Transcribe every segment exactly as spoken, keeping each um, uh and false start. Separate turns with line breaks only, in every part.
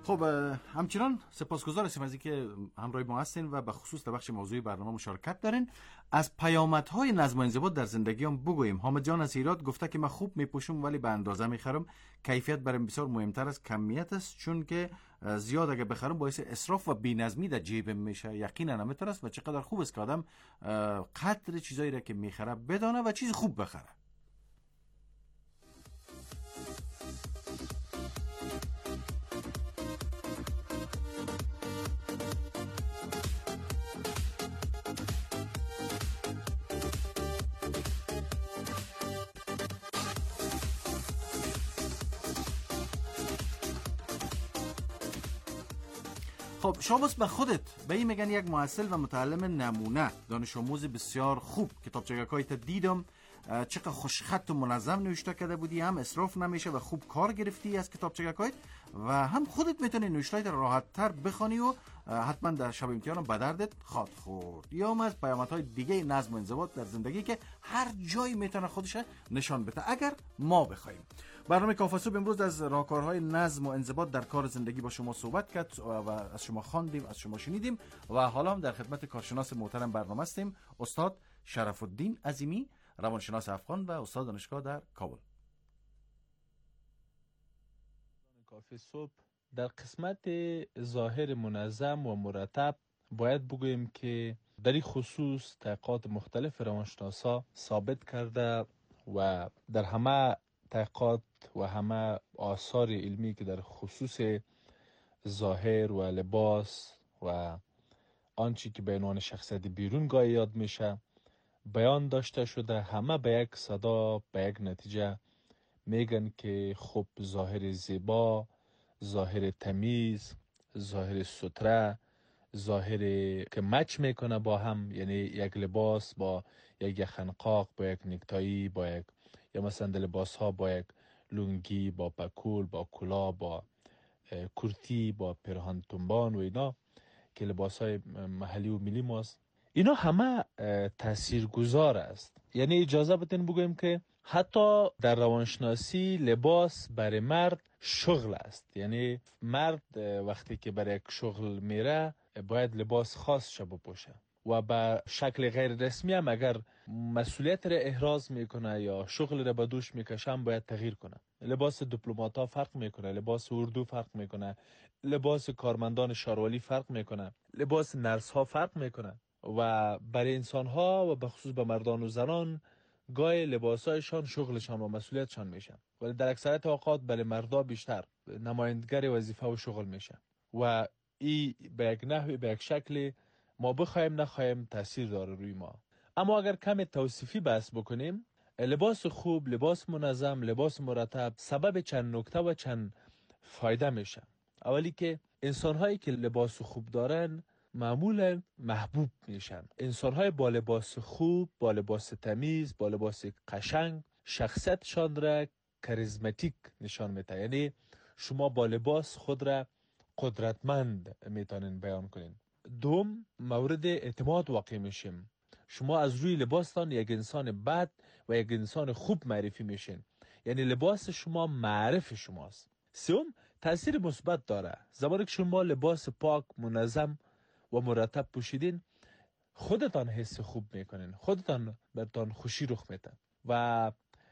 خب همچنان سپاسگزار هستیم از اینکه همراه ما هستین و به خصوص در بخش موضوعی برنامه مشارکت دارین. از پیامدهای نظم و انضباط در زندگیام بگوییم. حامد جان از هرات گفته که من خوب میپوشم ولی به اندازه میخرم. کیفیت برام بسیار مهمتر از کمیت است، چون که زیاد اگه بخرم باعث اسراف و بی‌نظمی در جیبم میشه. یقینا همینطور است و چقدر خوب است که آدم قدر چیزایی را که میخره بدانه و چیز خوب بخره. خب شاباس به خودت. به این میگن یک محصل و متعلم نمونه، دانش آموز بسیار خوب. کتابچه‌هایت دیدم چقدر خوشخط و منظم نوشته کرده بودی، هم اسراف نمیشه و خوب کار گرفتی از کتابچه‌هایت و هم خودت میتونی نوشته‌هایت راحت تر بخونی و حتما در شب امتحان به دردت خواهد خورد. یا هم از پیامدهای دیگه نظم و انضباط در زندگی که هر جایی میتونه خودش نشان بده اگر ما بخوایم. برنامه کافه صبح امروز از راهکارهای نظم و انضباط در کار زندگی با شما صحبت کرد و از شما خواندیم، از شما شنیدیم و حالا هم در خدمت کارشناس محترم برنامه هستیم، استاد شرف الدین عظیمی، روانشناس افغان و استاد دانشگاه در کابل.
کافه صبح در قسمت ظاهر منظم و مرتب باید بگوییم که در این خصوص تحقیقات مختلف روانشناسا ثابت کرده و در همه تحقیقات و همه آثار علمی که در خصوص ظاهر و لباس و آنچه که به عنوان شخصیت بیرونگاه یاد میشه بیان داشته شده، همه به یک صدا به یک نتیجه میگن که خب ظاهر زیبا، ظاهر تمیز، ظاهر ستره، ظاهر که مچ میکنه با هم، یعنی یک لباس با یک یخنقاق، با یک نیکتایی، با یک یا مثلا لباس ها با یک لونگی، با پکول، با کلا، با کرتی، با پیراهن تنبان و اینا که لباس های محلی و ملی ماست، اینا همه تاثیرگذار است. یعنی اجازه بدین بگویم که حتی در روانشناسی لباس برای مرد شغل است. یعنی مرد وقتی که برای یک شغل میره باید لباس خاص شب بپوشه و به شکل غیر رسمی هم اگر مسئولیت را احراز میکنه یا شغل را به دوش میکشه هم باید تغییر کنه. لباس دیپلمات ها فرق میکنه، لباس اردو فرق میکنه، لباس کارمندان شاروالی فرق میکنه، لباس نرس ها فرق میکنه و برای انسان ها و به خصوص به مردان و زنان گاهی لباسایشان شغلشان و مسئولیتشان میشه، ولی در اکثریت اوقات برای مردا بیشتر نمایندگی وظیفه و شغل میشه و این به یک نحوی به یک شکلی ما بخوایم نخوایم تاثیر داره روی ما. اما اگر کم توصیفی بحث بکنیم، لباس خوب، لباس منظم، لباس مرتب سبب چند نکته و چند فایده میشه. اولی که انسان‌هایی که لباس خوب دارن معمولا محبوب میشن. انسان‌های با لباس خوب، با لباس تمیز، با لباس قشنگ شخصیتشان را کاریزماتیک نشان میده. یعنی شما با لباس خود را قدرتمند میتونین بیان کنین. دوم، مورد اعتماد واقع میشیم. شما از روی لباستان یک انسان بد و یک انسان خوب معرفی میشین. یعنی لباس شما معرف شماست. سوم، تاثیر مثبت داره. زمانی که شما لباس پاک، منظم و مرتب پوشیدین، خودتان حس خوب میکنین، خودتان برتان خوشی رخ میده و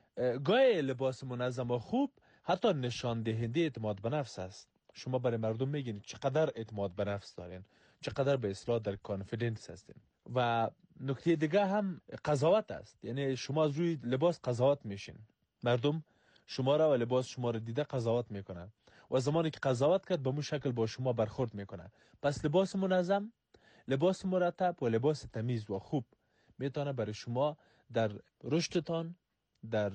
گاهی لباس منظم و خوب حتی نشان دهنده اعتماد به نفس است. شما برای مردم میگین چقدر اعتماد به نفس دارین، چقدر به اصطلاح در کانفیدنس هستین. و نکته دیگه هم قضاوت است. یعنی شما از روی لباس قضاوت میشین، مردم شما را و لباس شما را دیده قضاوت میکنن و زمانی که قضاوت کرد به مو شکل با شما برخورد میکنه. پس لباس منظم، لباس مرتب و لباس تمیز و خوب میتونه برای شما در رشدتان، در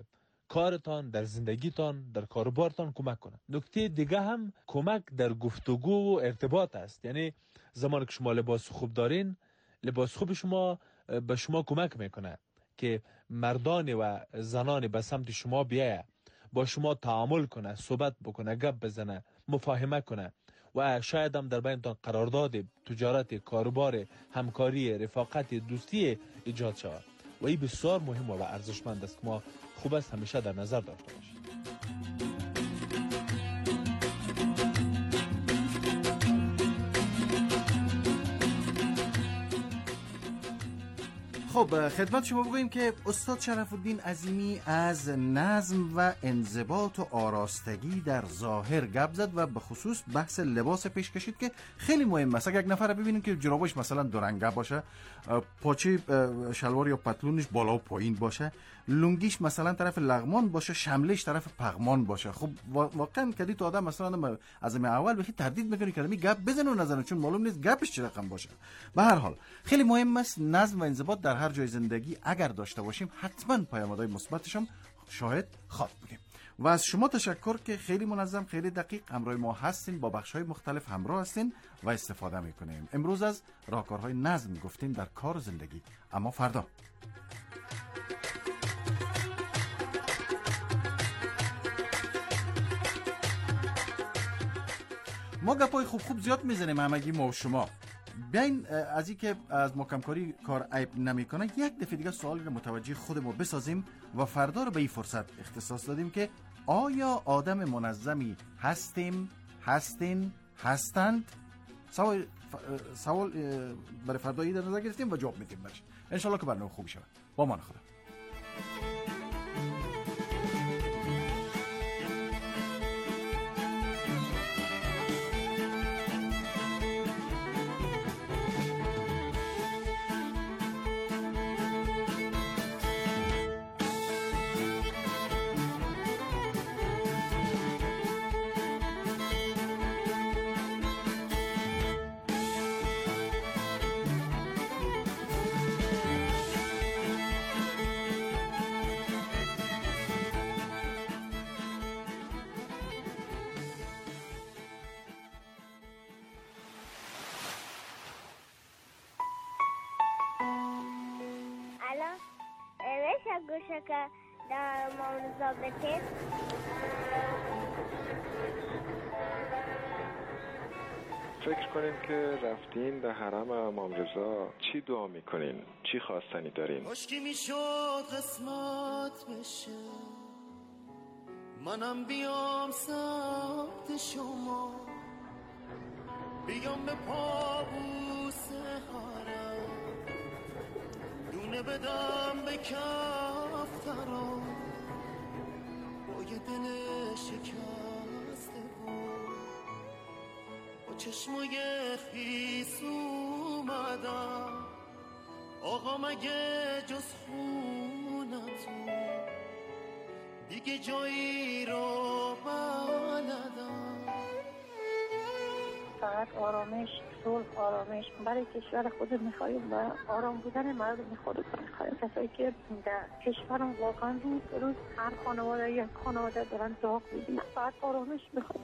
کارتان، در زندگیتان، در کاروبارتان کمک کنه. نکته دیگه هم کمک در گفتگو و ارتباط است. یعنی زمانی که شما لباس خوب دارین، لباس خوب شما به شما کمک میکنه که مردان و زنان به سمت شما بیایه، با شما تعامل کنه، صحبت بکنه، گپ بزنه، مفاهمه کنه و شاید هم در بینتان قرارداد تجارت، کاروبار، همکاری، رفاقت، دوستی ایجاد شود و این بسیار مهم و ارزشمند است که ما خوب است همیشه در نظر داشته باشیم.
خب خدمت شما بگوییم که استاد شرف الدین عظیمی از نظم و انضباط و آراستگی در ظاهر گپ زد و به خصوص بحث لباس پیش کشید که خیلی مهم است. اگر یک نفر ببینیم که جرابش مثلا دو رنگه باشه، پاچه شلوار یا پتلونش بالا و پایین باشه، لنگیش مثلا طرف لغمان باشه، شملش طرف پغمان باشه، خب واقعا کدی تو آدم مثلا از می اول بخی تردید میکنه که می گپ بزنه و نزنه، چون معلوم نیست گپش چه رقم باشه. به هر حال خیلی مهم است نظم و انضباط در هر جای زندگی اگر داشته باشیم حتما پیامدهای مثبتش هم شاهد خواهد بودیم. و از شما تشکر که خیلی منظم، خیلی دقیق همراه ما هستین، با بخش‌های مختلف همراه هستین و استفاده میکنیم. امروز از راهکارهای نظم گفتیم در کار و زندگی، اما فردا ما گپای خوب خوب زیاد میزنیم همگی ما و شما. بیاین از این که از محکمکاری کار عیب نمیکنه یک دفعه دیگه سوالی رو متوجه خودمون بسازیم و فردا رو به این فرصت اختصاص دادیم که آیا آدم منظمی هستیم، هستین، هستند؟ سوال سوال برای فردایی در نظر گرفتیم و جواب میدیم برش. انشالله که برنامه خوبی شود. با امان خدا.
گوشه که در امام رضا بتید
فکر کنین که رفتین در حرم امام رضا چی دعا میکنین؟ چی خواستنی دارین؟
کاشکی میشد قسمت بشه منم بیام سمت شما، بیام به پابوس حرم دونه بدم به کفترم با یه دل شکسته بود با چشمای خیس اومدم آقا مگه جز خونتون دیگه جایی رو بلدم.
فقط آرامش، صلح، آرامش برای کشور خود میخوایم و آرام بودن مردم خود میخوایم. کسایی که در کشورم واقعا روز به روز هر خانواده یک خانواده دارن داغ میدیم، فقط آرامش میخوایم.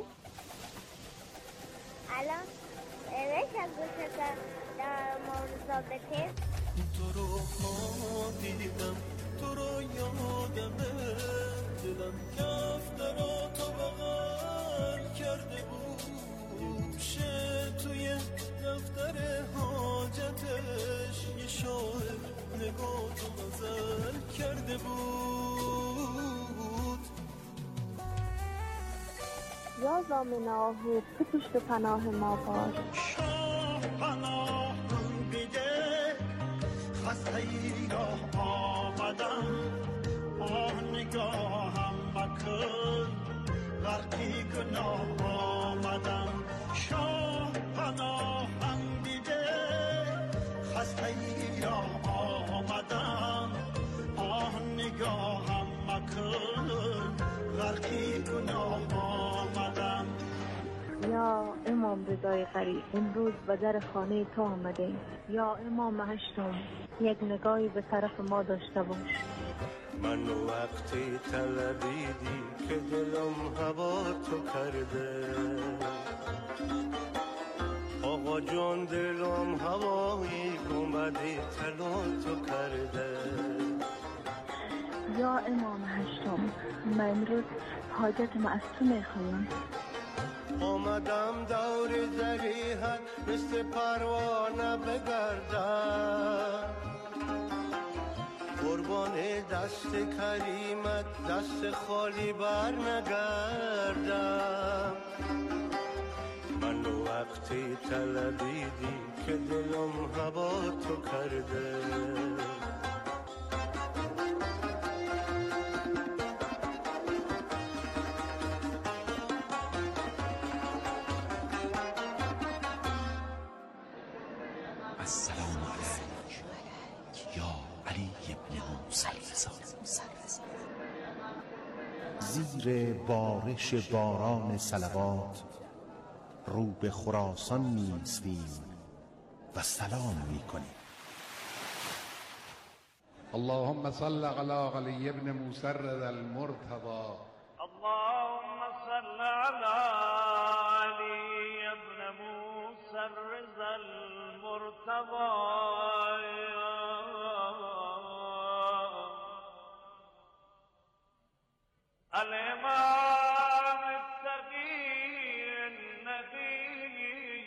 الان اوش از گوشه که در امام رضا بتید
تو رو دیدم، تو رو یادمه، دلم کفترا تو بغل کرده بود، شه توی دفتر حاجتش یه شاعر نگاه تو غزل کرده بود.
یا زامن آهو تو پشت پناه ما باش،
شاه پناه دیگه خسته ای را آمدم، آه نگاهم مکن غرقی گناه آمدم. شاه پناهم دیده خسته ای را آمدم، آه نگاهم مکن غرقی گناه آمدم.
یا امام رضای غریب امروز به در خانه تو آمدیم، یا امام هشتم یک نگاهی به طرف ما داشته باش.
من وقتی طلبیدی که دلم هوا تو کرده، آقا جان دلم هوایی اومدی طلا تو کرده.
یا امام هشتم من امروز حاجتم از تو میخوایم.
آمدم دور ذریحت مثل پروانه بگردم، قربان دست کریمت دست خالی بر نگردم. من وقتی طلبیدی که دلم هوا تو کرده،
زیر بارش باران صلوات رو به خراسان می‌ایستیم و سلام می‌کنیم.
اللهم صل على علي بن مسرد المرتضى.
اللهم صل على علي بن مسرد المرتضى. الإمام التقي النبي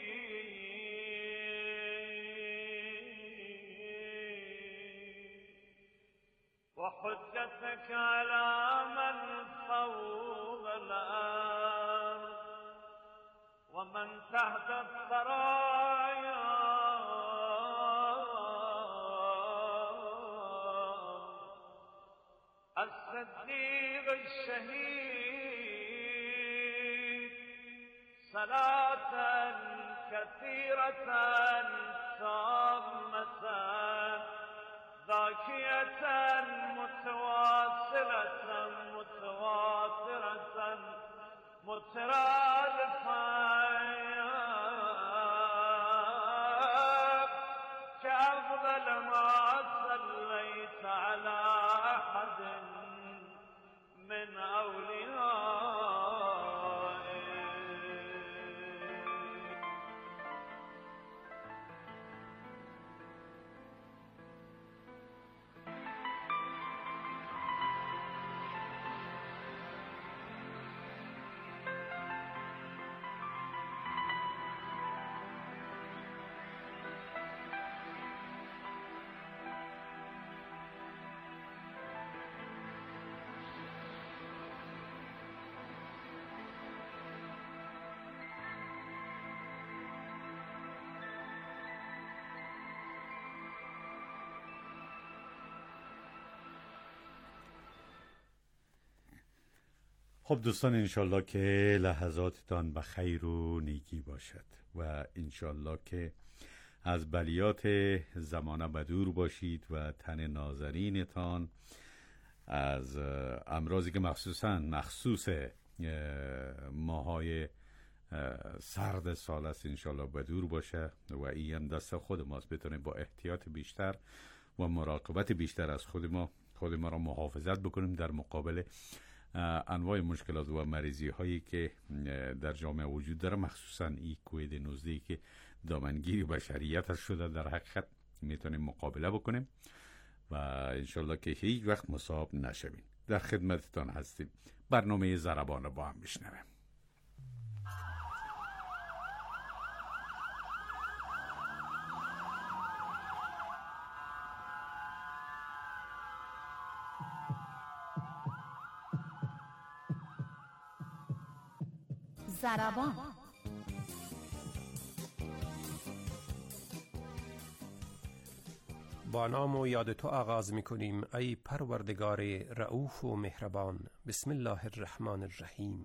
وحجتك على من فوق الأرض ومن تحت الثرايا الصديق الشهيد صلاة كثيرة تامة ذاكية متواصلة متواترة مترادفة كأفضل ما صليت على أحد من أوليائك.
خب دوستان، انشالله که لحظاتتان به خیر و نیکی باشد و انشالله که از بلیات زمانه بدور باشید و تن نازنینتان از امراضی که مخصوصا مخصوص ماهای سرد سال است انشالله بدور باشه و این هم دست خود ماست، بتونیم با احتیاط بیشتر و مراقبت بیشتر از خود ما خود ما را محافظت بکنیم در مقابل انواع مشکلات و مریضی هایی که در جامعه وجود داره، مخصوصا این کووید نوزده که دامنگیری بشریت شده. در حقیقت میتونیم مقابله بکنیم و انشالله که هیچ وقت مصاب نشویم. در خدمتتان هستیم. برنامه ضربان با هم بشنویم.
ضربان.
با نام و یاد تو آغاز می کنیم ای پروردگار رؤوف و مهربان. بسم الله الرحمن الرحیم.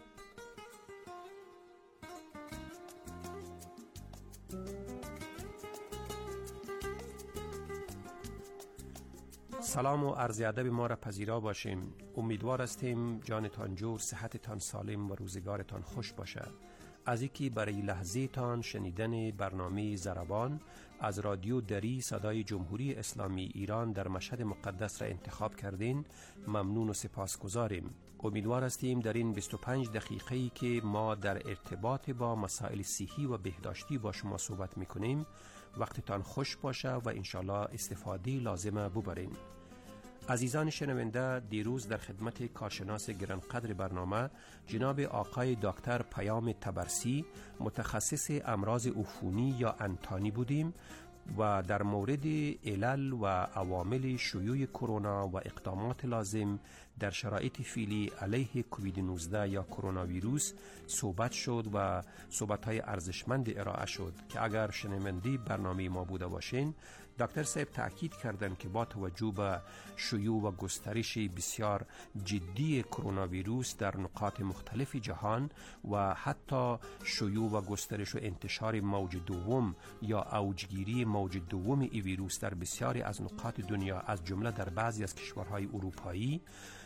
سلام و عرض ادب ما را پذیرا باشیم. امیدوار هستیم جانتان جور، صحتتان سالم و روزگارتان خوش باشد. از اینکه برای لحظه تان شنیدن برنامه ضربان از رادیو دری صدای جمهوری اسلامی ایران در مشهد مقدس را انتخاب کردین ممنون و سپاسگزاریم. امیدوار هستیم در این بیست و پنج دقیقه‌ای که ما در ارتباط با مسائل صحی و بهداشتی با شما صحبت میکنیم وقتتان خوش باشه و انشالله استفاده لازمه ببرین. عزیزان شنونده، دیروز در خدمت کارشناس گرانقدر برنامه جناب آقای دکتر پیام تبرسی متخصص امراض عفونی یا انتانی بودیم و در مورد علل و عوامل شیوع کرونا و اقدامات لازم در شرایط فعلی علیه کووید نوزده یا کرونا ویروس صحبت شد و صحبت‌های ارزشمند ارائه شد که اگر شنونده برنامه ما بوده باشین دکتر صاحب تاکید کردند که با توجه به شیوع و گسترش بسیار جدی کرونا ویروس در نقاط مختلف جهان و حتی شیوع و گسترش و انتشار موج دوم یا اوجگیری موج دوم این ویروس در بسیاری از نقاط دنیا از جمله در بعضی از کشورهای اروپایی،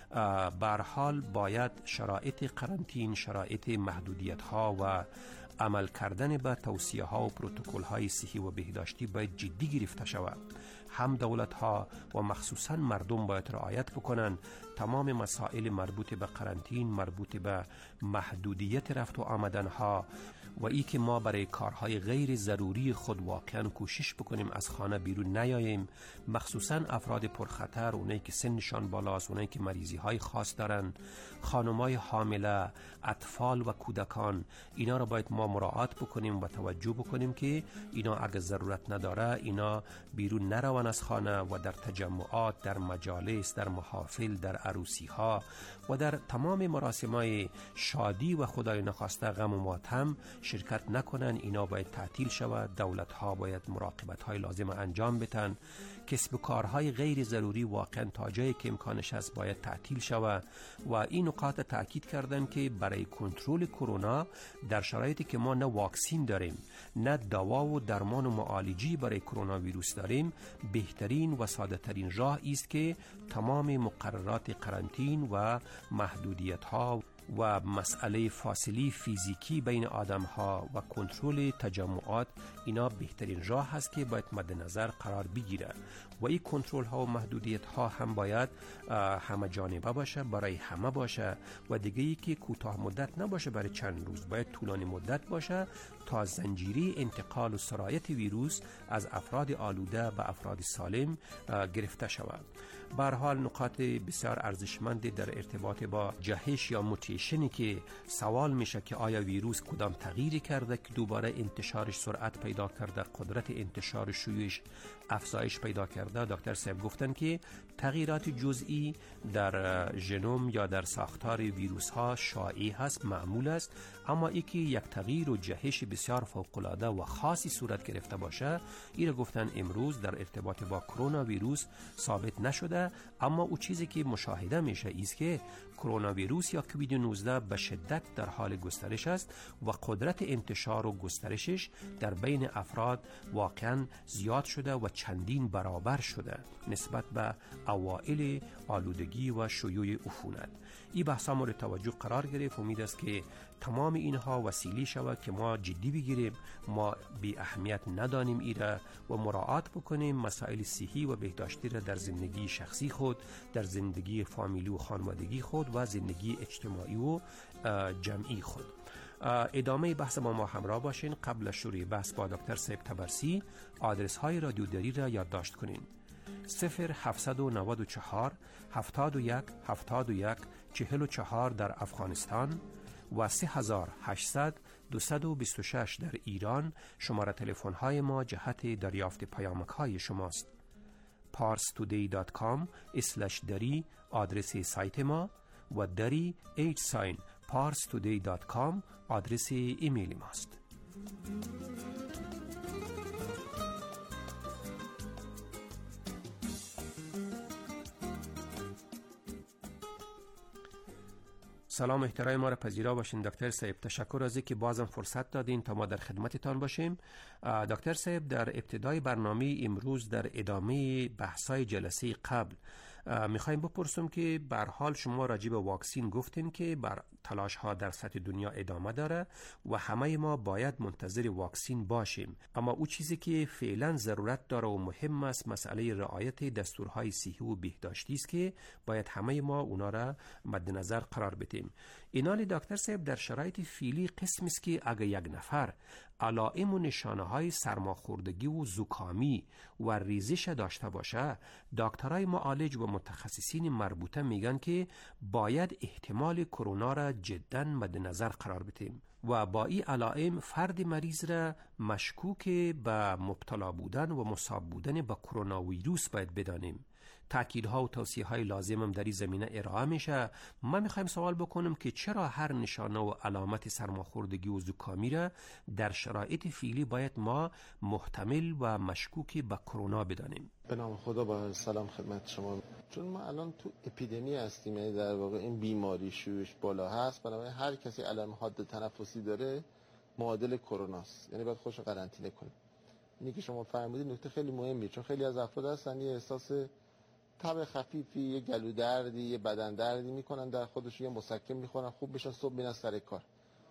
به هر حال باید شرایط قرنطین، شرایط محدودیت ها و عمل کردن به توصیه ها و پروتکل های صحی و بهداشتی باید جدی گرفته شود. هم دولت ها و مخصوصا مردم باید رعایت بکنن تمام مسائل مربوط به قرنطین، مربوط به محدودیت رفت و آمدن ها و ای که ما برای کارهای غیر ضروری خود واقعا کوشش بکنیم از خانه بیرون نیاییم، مخصوصا افراد پرخطر، اونایی که سنشان بالاست، اونایی که مریضی های خاص دارن، خانمای حامله، اطفال و کودکان، اینا رو باید ما مراعات بکنیم و توجه بکنیم که اینا اگه ضرورت نداره اینا بیرون نروان از خانه و در تجمعات، در مجالس، در محافل، در عروسی ها و در تمام مراسمای شادی و خدای نخواسته غم و ماتم شرکت نکنن. اینا باید تعطیل شود. دولت ها باید مراقبت های لازم انجام بدن. کسب و کارهای غیر ضروری واقعا تا جایی که امکانش هست باید تعطیل شود و این نکات تاکید کردن که برای کنترل کرونا در شرایطی که ما نه واکسین داریم، نه دوا و درمان و معالجی برای کرونا ویروس داریم، بهترین و ساده ترین راه است که تمام مقررات قرنطین و محدودیت ها و مسئله فاصله فیزیکی بین آدم ها و کنترل تجمعات، اینا بهترین راه هست که باید مد نظر قرار بگیره و این کنترل ها و محدودیت ها هم باید همه جانبه باشه، برای همه باشه و دیگه ای که کوتاه مدت نباشه برای چند روز، باید طولانی مدت باشه تا زنجیره انتقال و سرایت ویروس از افراد آلوده به افراد سالم گرفته شود. به هر حال نکات بسیار ارزشمند در ارتباط با جهش یا موتیشنی که سوال میشه که آیا ویروس کدام تغییری کرده که دوباره انتشارش سرعت پیدا کرده، قدرت انتشار شیوعش افزایش پیدا کرده. دکتر صاحب گفتن که تغییرات جزئی در ژنوم یا در ساختار ویروس ها شایع هست، معمول است، اما ای که یک تغییر و جهش بسیار فوق‌العاده و خاصی صورت گرفته باشه، این را گفتن امروز در ارتباط با کرونا ویروس ثابت نشده. اما او چیزی که مشاهده میشه است که کرونا ویروس یا کووید نوزده به شدت در حال گسترش است و قدرت انتشار و گسترشش در بین افراد واقعا زیاد شده و چندین برابر شده نسبت به اوائل آلودگی و شیوع عفونت. این بحثا مورد توجه قرار گرفت. امید است که تمام اینها وسیله شود که ما جدی بگیریم، ما بی اهمیت ندانیم ایره و مراعات بکنیم مسائل صحی و بهداشتی را در زندگی شخصی خود، در زندگی فامیلی و خانوادگی خود و زندگی اجتماعی و جمعی خود. ادامه بحث با ما همراه باشین. قبل از شروع بحث با دکتر صاحب تبرسی آدرس های رادیوداری را یادداشت کنین: صفر هفتصد و نود و چهار هفتاد و یک هفتاد و یک چهل و چهار در افغانستان و سه هزار و هشتصد دویست و بیست و شش در ایران. شماره تلفن های ما جهت دریافت پیامک های شماست. پارس تودی دات کام اسلش دری آدرس سایت ما و دری ایچ ساین پارس تودی دات کام آدرس ایمیل ماست. سلام، احترام ما را پذیرا باشین دکتر صاحب. تشکر از اینکه بازم فرصت دادین تا ما در خدمتتان باشیم. دکتر صاحب، در ابتدای برنامه امروز در ادامه بحث‌های جلسه قبل میخوایم بپرسم که به هر حال شما راجع به واکسین گفتین که بر تلاش ها در سطح دنیا ادامه داره و همه ما باید منتظر واکسین باشیم، اما او چیزی که فعلا ضرورت داره و مهم است مسئله رعایت دستورهای صحی و بهداشتی است که باید همه ما اونا را مد نظر قرار بدیم. اینالی دکتر صاحب، در شرایط فعلی قسم است که اگه یک نفر علائم و نشانه های سرماخوردگی و زکامی و ریزش داشته باشه، دکترای معالج و متخصصین مربوطه میگن که باید احتمال کرونا را جدا مد نظر قرار بدیم و با این علائم فرد مریض را مشکوک به مبتلا بودن و مصاب بودن به کرونا ویروس باید بدانیم. تاکیدها و توصیه‌های لازم هم در این زمینه ارائه میشه. ما میخوایم سوال بکنم که چرا هر نشانه و علامت سرماخوردگی و زکامی را در شرایط فعلی باید ما محتمل و مشکوک به کرونا بدانیم؟
به نام خدا، با سلام خدمت شما. چون ما الان تو اپیدمی هستیم، یعنی در واقع این بیماری شیوعش بالا هست، بنابراین هر کسی علائم حاد تنفسی داره معادل کروناست، یعنی باید خودش رو قرنطینه کنه. اینی که شما فرمودید نکته خیلی مهمیه، چون خیلی از افراد هستن یه احساس تب خفیفی، یه گلو دردی، یه بدن دردی میکنن در خودشون، یه مسکن میخورن، خوب بشن، صبح میرن سر کار،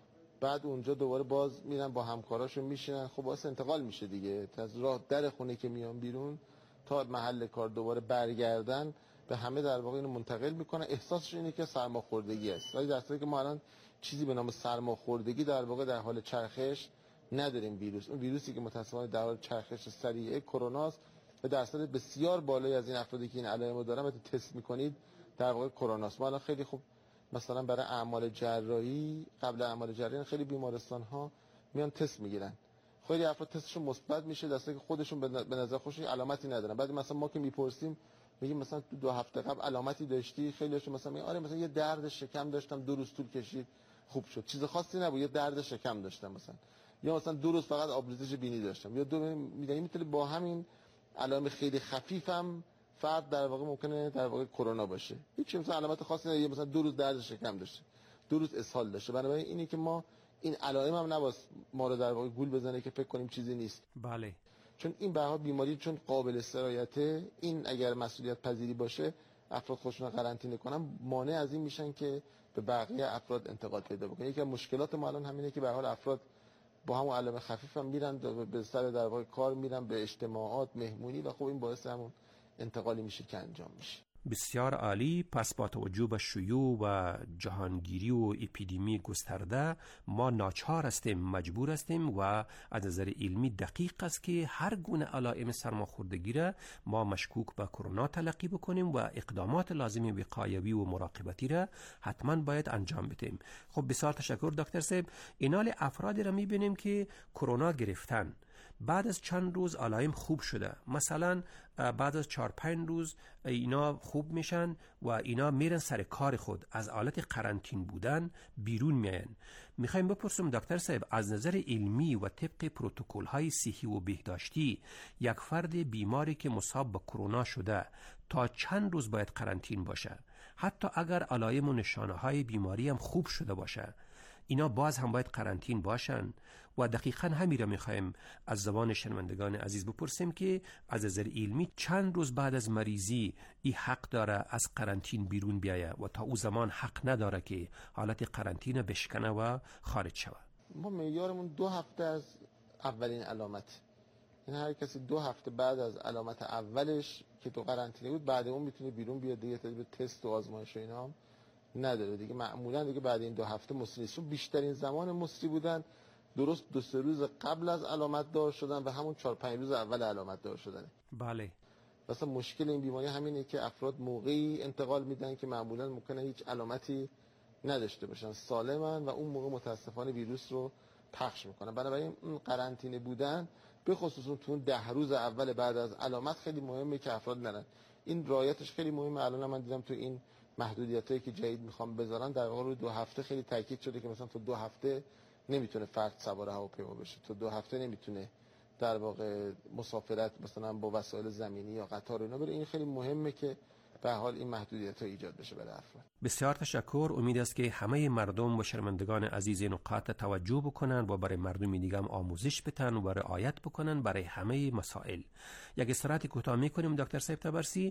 بعد اونجا دوباره باز میرن با همکاراشون میشینن، خب باعث انتقال میشه دیگه. از راه در خونه که میان بیرون تا محل کار دوباره برگردن به همه در واقع اینو منتقل میکنن. احساسش اینه که سرماخوردگی است، ولی در صورتی که ما الان چیزی به نام سرماخوردگی در واقع در حال چرخش نداریم. ویروس، اون ویروسی که متأسفانه در حال چرخش سریع کروناست و درصد بسیار بالایی از این افرادی که این علائم دارن وقتی تست میکنید در واقع کروناست. ما الان خیلی خوب مثلا برای اعمال جراحی، قبل اعمال جراحی خیلی بیمارستان ها میان تست میگیرن، خیلی افراد تستشون مثبت میشه، درسته که خودشون به نظر خودشون علامتی ندارن. بعد مثلا ما که میپرسیم میگیم مثلا تو دو هفته قبل علامتی داشتی؟ خیلیشون مثلا میگن آره مثلا یه درد شکم داشتم، دو روز طول کشید خوب شد، چیز خاصی نبود، یه درد شکم داشتم مثلا، یا مثلا دو روز فقط آبریزش بینی داشتم، یا دو میدونی میتونه با همین علائم خیلی خفیفم فرد در واقع ممکنه در واقع کرونا باشه. هیچ مثلا علامت خاصی نداره، مثلا دو روز درد شکم داشته، دو روز اسهال داشته. بنابراین اینی که ما این علائم هم نباید ما رو در واقع گول بزنه که فکر کنیم چیزی نیست.
بله،
چون این به هر حال بیماری چون قابل سرایته، این اگر مسئولیت پذیری باشه افراد خودشون رو قرنطینه کنن، مانع از این میشن که به بقیه افراد انتقال پیدا بکنه. یکی از مشکلات ما الان همینه که به هر حال افراد با همون علائم خفیف هم میرن به سر در واقع کار، میرن به اجتماعات، مهمونی، و خب این باعث همون انتقالی میشه که انجام میشه.
بسیار عالی. پس با توجه به شیوع و جهانگیری و اپیدمی گسترده، ما ناچار هستیم، مجبور هستیم و از نظر علمی دقیق است که هر گونه علائم سرماخوردگی را ما مشکوک به کرونا تلقی بکنیم و اقدامات لازم وقایوی و مراقبتی را حتما باید انجام بدیم. خب بسیار تشکر دکتر صاحب. اینال افرادی را میبینیم که کرونا گرفتن، بعد از چند روز علائم خوب شده، مثلا بعد از چهار پنج روز اینا خوب میشن و اینا میرن سر کار خود، از حالت قرنطین بودن بیرون میاین. میخوایم بپرسم دکتر صاحب، از نظر علمی و طبق پروتکل های صحی و بهداشتی، یک فرد بیماری که مصاب به کرونا شده تا چند روز باید قرنطین باشه؟ حتی اگر علائم و نشانه های بیماری هم خوب شده باشه، اینا باز هم باید قرنطین باشن؟ و دقیقاً همین را میخوایم از زبان شنوندگان عزیز بپرسیم که از نظر علمی چند روز بعد از مریضی این حق داره از قرنطین بیرون بیایه و تا او زمان حق نداره که حالت قرنطین بشکنه و خارج شود؟
ما معیارمون دو هفته از اولین علامت، این هر کسی دو هفته بعد از علامت اولش که تو قرنطینه بود بعد اون میتونه بیرون بیاد دیگه، به تست و آزمایش و اینا هم نداره دیگه. معمولا دیگه بعد این دو هفته مصری، چون بیشترین زمان مصری بودن درست دو سه روز قبل از علامت دار شدن و همون چهار پنج روز اول علامت دار شدن.
بله.
مثلا مشکل این بیماری همینه که افراد موقعی انتقال میدن که معمولا ممکنه هیچ علامتی نداشته باشن، سالمن و اون موقع متاسفانه ویروس رو پخش میکنن. بنابراین اون قرنطینه بودن به خصوص تو اون ده روز اول بعد از علامت خیلی مهمه که افراد نرن. این رعایتش خیلی مهمه. الان من دیدم تو این محدودیتایی که جدید میخوام بذارن در واقع دو هفته خیلی تاکید شده که مثلا تو دو هفته نمیتونه فرد سوار هواپیما بشه، تو دو هفته نمیتونه در واقع مسافرت مثلا با وسایل زمینی یا قطار اینا بره. این خیلی مهمه که به حال این محدودیت‌ها ایجاد بشه برای افراد.
بسیار تشکر. امید است که همه مردم و شنوندگان عزیز نقاط توجه بکنن و برای مردم دیگه هم آموزش بدن و رعایت بکنن برای همه مسائل. یک استراحت کوتاه می‌کنیم دکتر صاحب تبرسی،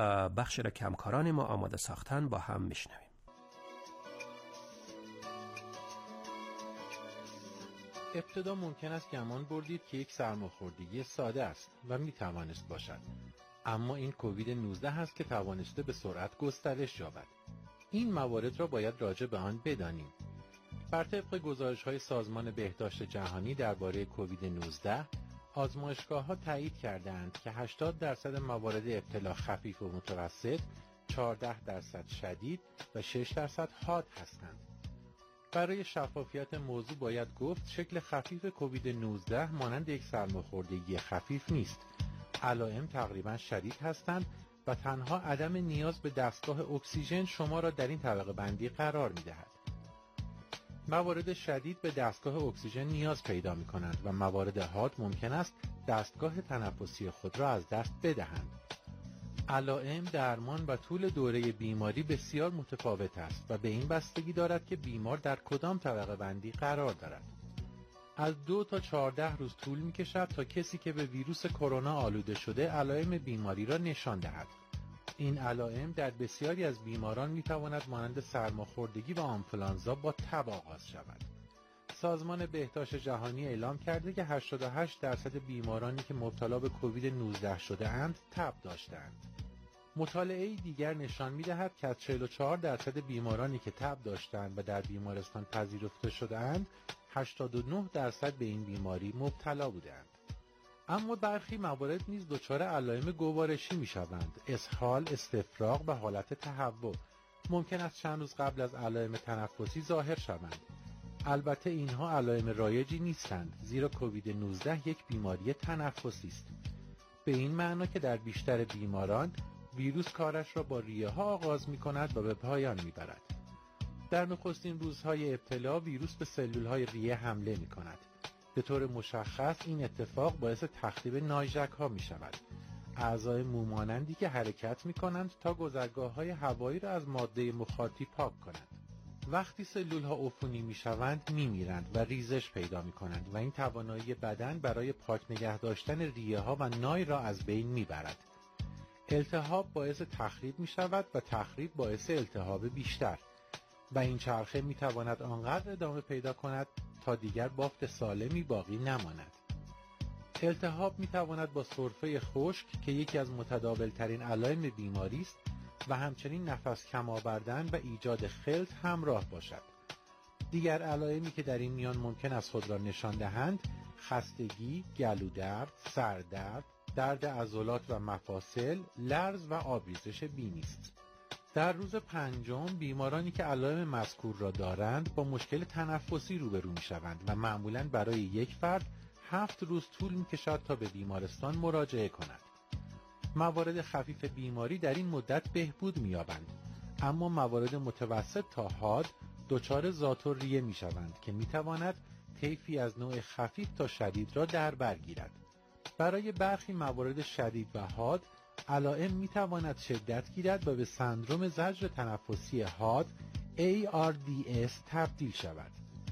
بخش را که همکاران ما آماده ساختن با هم میشنویم.
ابتدا ممکن است گمان بردید که یک سرماخوردگی ساده است و می توانست باشد، اما این کووید نوزده است که توانسته به سرعت گسترش یابد. این موارد را باید راجع به آن بدانیم. بر طبق گزارش‌های سازمان بهداشت جهانی درباره کووید نوزده، آزمایشگاه‌ها تایید کردند که هشتاد درصد موارد ابتلا خفیف و متوسط، چهارده درصد شدید و شش درصد حاد هستند. برای شفافیت موضوع باید گفت شکل خفیف کووید نوزده مانند یک سرماخوردگی خفیف نیست. علائم تقریبا شدید هستند
و تنها عدم نیاز به دستگاه اکسیژن شما را در این طبقه بندی قرار می دهد. موارد شدید به دستگاه اکسیژن نیاز پیدا می کنند و موارد حاد ممکن است دستگاه تنفسی خود را از دست بدهند. علائم، درمان و طول دوره بیماری بسیار متفاوت است و به این بستگی دارد که بیمار در کدام طبقه بندی قرار دارد. از دو تا چهارده روز طول می کشد تا کسی که به ویروس کرونا آلوده شده علائم بیماری را نشان دهد. این علائم در بسیاری از بیماران می تواند مانند سرماخوردگی و آنفولانزا با تب آغاز شود. سازمان بهداشت جهانی اعلام کرده که هشتاد و هشت درصد بیمارانی که مبتلا به کووید نوزده شده اند تب داشتند. مطالعه دیگر نشان می دهد که از چهل و چهار درصد بیمارانی که تب داشتند و در بیمارستان پذیرفته شده اند، هشتاد و نه درصد به این بیماری مبتلا بودند. اما برخی موارد نیز دچار علائم گوارشی می شوند. اسهال، استفراغ و حالت تهوع ممکن است چند روز قبل از علائم تنفسی ظاهر شوند. البته اینها علائم رایجی نیستند، زیرا کووید نوزده یک بیماری تنفسی است. به این معنا که در بیشتر بیماران ویروس کارش را با ریه ها آغاز می کند و به پایان می برد. در نخستین روزهای ابتلا ویروس به سلول های ریه حمله می کند. به طور مشخص این اتفاق باعث تخریب نایژک ها می شود. اعضای مومانندی که حرکت می کنند تا گذرگاه های هوایی را از ماده مخاطی پاک کنند. وقتی سلول ها عفونی می شوند می میرند و ریزش پیدا می کنند و این توانایی بدن برای پاک نگه داشتن ریه ها و نای را از بین می برد. التهاب باعث تخریب می شود و تخریب باعث التهاب بیشتر و این چرخه می تواند آنقدر ادامه پیدا کند تا دیگر بافت سالمی باقی نماند. التهاب می تواند با سرفه خشک که یکی از متداول ترین علائم بیماری است و همچنین نفس کم آوردن و ایجاد خلط همراه باشد. دیگر علائمی که در این میان ممکن است خود را نشان دهند خستگی، گلودرد، سردرد، درد عضلات و مفاصل، لرز و آبریزش بینی است. در روز پنجم بیمارانی که علائم مذکور را دارند با مشکل تنفسی روبرو می‌شوند و معمولاً برای یک فرد هفت روز طول می‌کشد تا به بیمارستان مراجعه کند. موارد خفیف بیماری در این مدت بهبود می‌یابند، اما موارد متوسط تا حاد دچار ذات الریه می‌شوند که می‌تواند طیفی از نوع خفیف تا شدید را در بر گیرد. برای برخی موارد شدید و حاد علائم می‌تواند شدت گیرد و به سندرم زجر تنفسی حاد ای آر دی اس تبدیل شود.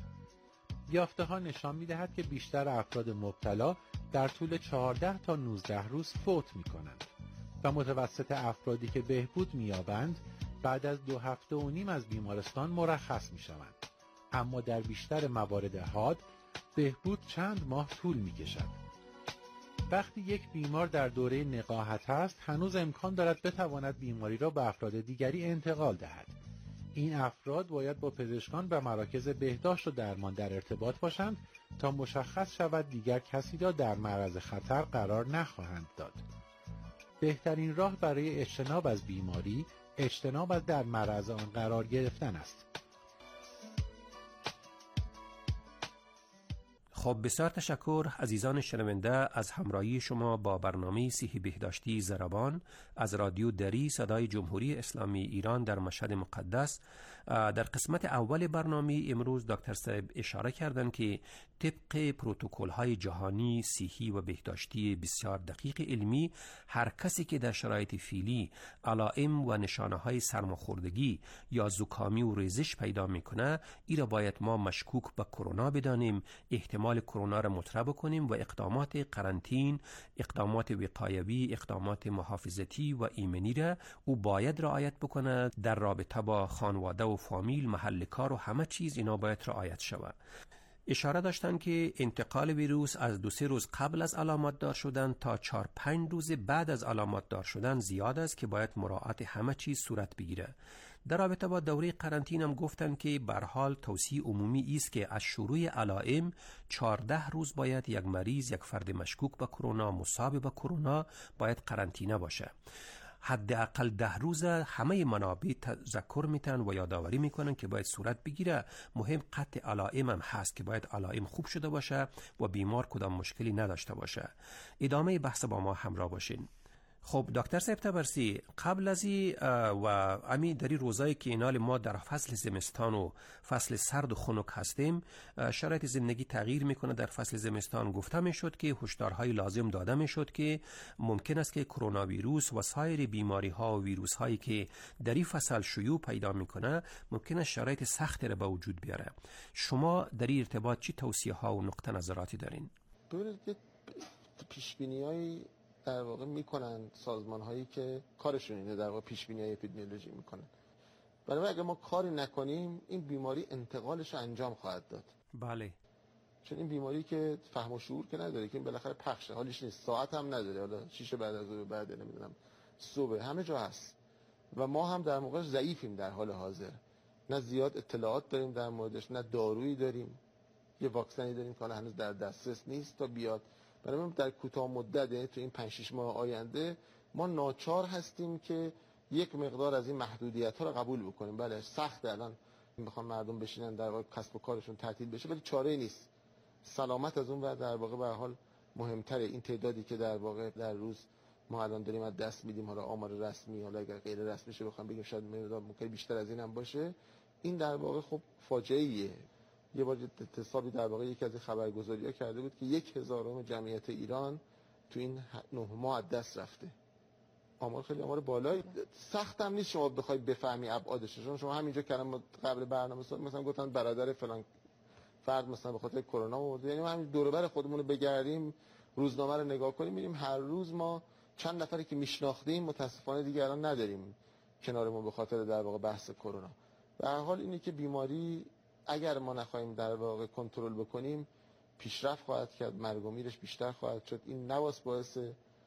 یافته‌ها نشان می‌دهد که بیشتر افراد مبتلا در طول چهارده تا نوزده روز فوت می‌کنند و متوسط افرادی که بهبود می‌یابند بعد از دو هفته و نیم از بیمارستان مرخص می‌شوند. اما در بیشتر موارد حاد بهبود چند ماه طول می‌کشد. وقتی یک بیمار در دوره نقاهت است، هنوز امکان دارد بتواند بیماری را به افراد دیگری انتقال دهد. این افراد باید با پزشکان و مراکز بهداشت و درمان در ارتباط باشند تا مشخص شود دیگر کسی را در معرض خطر قرار نخواهند داد. بهترین راه برای اجتناب از بیماری، اجتناب از در معرض آن قرار گرفتن است.
خب بسیار تشکر عزیزان شنونده از همراهی شما با برنامه صحی بهداشتی زربان از رادیو دری صدای جمهوری اسلامی ایران در مشهد مقدس. در قسمت اول برنامه امروز دکتر صاحب اشاره کردند که طبق پروتکل های جهانی صحی و بهداشتی بسیار دقیق علمی هر کسی که در شرایط فعلی علائم و نشانه های سرماخوردگی یا زکامی و ریزش پیدا میکنه ای را باید ما مشکوک به کرونا بدانیم، احتمال کرونا را مطرح کنیم و اقدامات قرنطین، اقدامات وقایوی، اقدامات محافظتی و ایمنی را او باید رعایت بکنه. در رابطه با خانواده و فامیل، محل کار و همه چیز اینا باید رعایت شود. اشاره داشتن که انتقال ویروس از دو سه روز قبل از علامت دار شدن تا چهار پنج روز بعد از علامت دار شدن زیاد است که باید مراعات همه چیز صورت بگیره. در رابطه با دوره قرنطین هم گفتن که به هر حال توصیه عمومی است که از شروع علائم چهارده روز باید یک مریض، یک فرد مشکوک به کرونا، مصاب به کرونا باید قرنطینه باشه. حداقل ده روز همه منابع تذکر میتن و یادآوری میکنن که باید صورت بگیره. مهم قطع علائم هم هست که باید علائم خوب شده باشه و بیمار کدام مشکلی نداشته باشه. ادامه بحث با ما همراه باشین. خب دکتر صاحب تبرسی، قبل از این و امی در این روزایی که اینال ما در فصل زمستان و فصل سرد و خنک هستیم، شرایط زندگی تغییر میکنه. در فصل زمستان گفته میشد که هشدارهای لازم داده میشد که ممکن است که کرونا ویروس و سایر بیماری ها و ویروس هایی که در این فصل شیوع پیدا میکنه ممکن است شرایط سختی را به وجود بیاره. شما در این ارتباط چی توصیه ها و نقطه نظراتی دارین؟
ببینید پیش بینی‌های در واقع میکنن سازمان هایی که کارشون اینه، در واقع پیش بینی اپیدمیولوژی میکنن. برای اگه ما کاری نکنیم این بیماری انتقالش رو انجام خواهد داد.
بله.
چون این بیماری که فهم و شعور که نداره، که بالاخره پخشه، حالیش نیست، ساعت هم نداره، حالا شیش بعد از ظهر بعد نمیدونم صبح همه جا هست و ما هم در موقعش ضعیفیم در حال حاضر. نه زیاد اطلاعات داریم در موردش، نه دارویی داریم. یه واکسنی داریم که حالا هنوز در دسترس نیست تا بیاد. برای من در کوتاه مدت تو این پنج شش ماه آینده ما ناچار هستیم که یک مقدار از این محدودیت ها رو قبول بکنیم. بله سخت الان میخوان مردم بشینن در واقع کسب و کارشون تعطیل بشه، ولی چاره نیست. سلامت از اون ور در واقع به هر حال مهمتره. این تعدادی که در واقع در روز ما الان داریم از دست میدیم، حالا آمار رسمی، حالا اگر غیر رسمی شه بخوام بگیم شاید ممکن بیشتر از این هم باشه، این در واقع خب فاجعه ایه. یه بار حسابی در واقع یکی از خبرگزاری‌ها کرده بود که یک هزارم جمعیت ایران تو این نه ماه از دست رفته. آمار خیلی آمار بالایی. سخت هم نیست شما بخوای بفهمی ابعادش. چون شما همینجا کردم قبل برنامه سال مثلا گفتن برادر فلان فرد مثلا به خاطر کرونا مرده، یعنی ما همین دور و بر خودمون رو بگردیم، روزنامه رو نگاه کنیم، می‌بینیم هر روز ما چند نفری که میشناختیم متاسفانه دیگه الان نداریم کنارمون به خاطر در واقع بحث کرونا. به هر حال اینه که بیماری اگر ما نخواهیم در واقع کنترل بکنیم پیشرفت خواهد کرد، مرگ و میرش بیشتر خواهد شد. این نواس باعث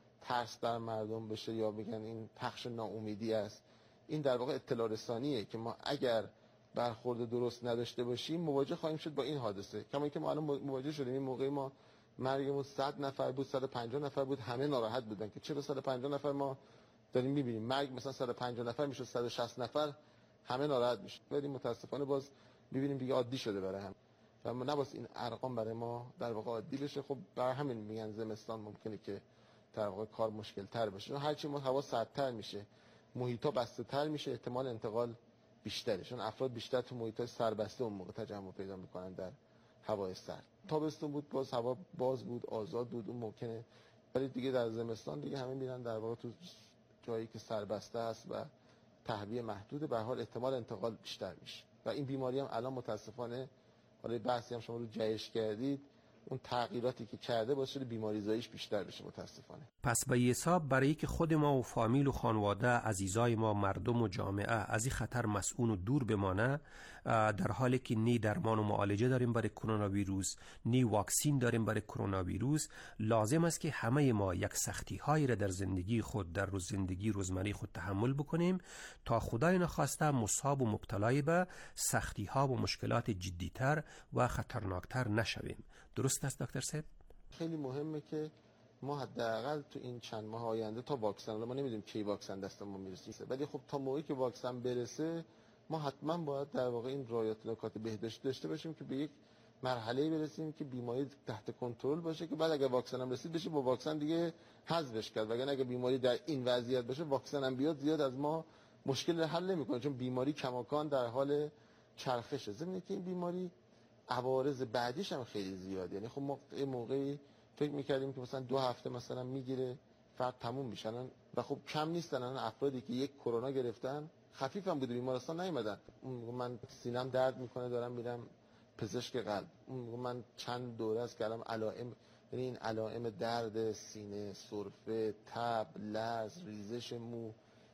ترس در مردم بشه یا بگن این پخش ناامیدی است. این در واقع اطلاع رسانیه که ما اگر برخورد درست نداشته باشیم مواجه خواهیم شد با این حادثه. کما اینکه ما الان مواجه شدیم این موقع ما مرگمون صد نفر بود، صد و پنجاه نفر بود، همه ناراحت بودن که چرا صد و پنجاه نفر ما داریم می‌بینیم. مرگ مثلا صد و پنجاه نفر میشه صد و شصت نفر، همه ناراحت میشه. ولی متاسفانه باز می‌بینیم دیگه عادی شده برای هم و ما نباید این ارقام برای ما در واقع عادی بشه. خب برای همین میگن زمستان ممکنه که در واقع کار مشکل تر بشه، چون هرچی ما هوا سردتر میشه، محیطا بسته تر میشه، احتمال انتقال بیشتره، چون افراد بیشتر تو محیطای سربسته اون موقع تجمع پیدا میکنن در هوای سرد. تابستون بود باز هوا باز بود، آزاد بود، اون ممکنه، ولی دیگه در زمستان دیگه همه میرن در واقع تو جایی که سربسته است و تهویه محدوده، به هر حال احتمال انتقال بیشتر میشه. و این بیماری هم الان متاسفانه، حالا بحثی هم شما رو جهش کردید، اون تغییراتی که کرده باعث شده بیماری زاییش بیشتر بشه متاسفانه.
پس به حساب برای که خود ما و فامیل و خانواده، عزیزای ما، مردم و جامعه از این خطر مسئول و دور بمانه، در حالی که نی درمان و معالجه داریم برای کرونا ویروس، نی واکسین داریم برای کرونا ویروس، لازم است که همه ما یک سختی هایی را در زندگی خود، در روز زندگی روزمره خود تحمل بکنیم تا خدای نخواسته مصاب و مبتلای به سختی ها و مشکلات جدیتر و خطرناکتر نشویم. درست است دکتر صاحب؟
خیلی مهمه که ما حداقل تو این چند ماه آینده تا واکسن، ما نمیدونیم کی واکسن دستمون میرسه، ولی خب تا موقعی که واکسن برسه ما حتما باید در واقع این رعایت نکات بهداشتی داشته باشیم که به یک مرحله برسیم که بیماری تحت کنترل باشه، که بعد اگه واکسن هم رسید بشه با واکسن دیگه حذفش کرد. وگرنه اگه بیماری در این وضعیت باشه واکسن هم بیاد زیاد از ما مشکل حل نمیکنه، چون بیماری کماکان در حال چرخشه. ضمن که این بیماری عوارض بعدیش هم خیلی زیاده. یعنی خب ما این موقعی فکر می‌کردیم که مثلا دو هفته مثلا میگیره فرد تموم میشن و خب کم نیستن الان افرادی که یک کرونا گرفتن خفیف هم بوده بیمارستان نیومدن. اون من سینم درد میکنه دارم میرم پزشک قلب، اون من چند دوره است کردم علائم، یعنی این علائم درد سینه، سرفه، تب، لرز، ریزش مو،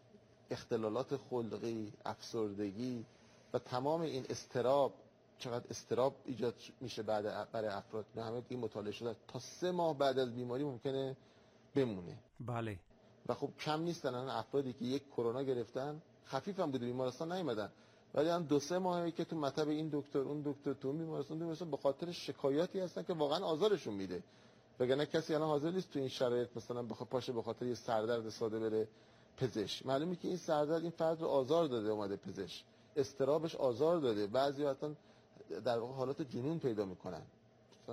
اختلالات خلقی، افسردگی و تمام این اضطراب، چقدر اضطراب ایجاد میشه بعد برای افراد. نه همه این مطالعه شده تا سه ماه بعد از بیماری ممکنه بمونه.
بله.
و خب کم نیستن الان افرادی که یک کرونا گرفتن خفیف هم بوده بیمارستان نیومدن، ولی الان دو سه ماهه که تو مطب این دکتر اون دکتر تو بیمارستان بیمارستان به خاطر شکایاتی هستن که واقعا آزارشون میده. وگرنه کسی الان حاضر نیست تو این شرایط مثلا بخواد پاشه به خاطر یه سردرد ساده بره پزشک. معلومه که این سردرد این فرد رو آزار داده، اومده پزشک، استرابش آزار داده، بعضی وقتا در واقع حالات جنون پیدا میکنن،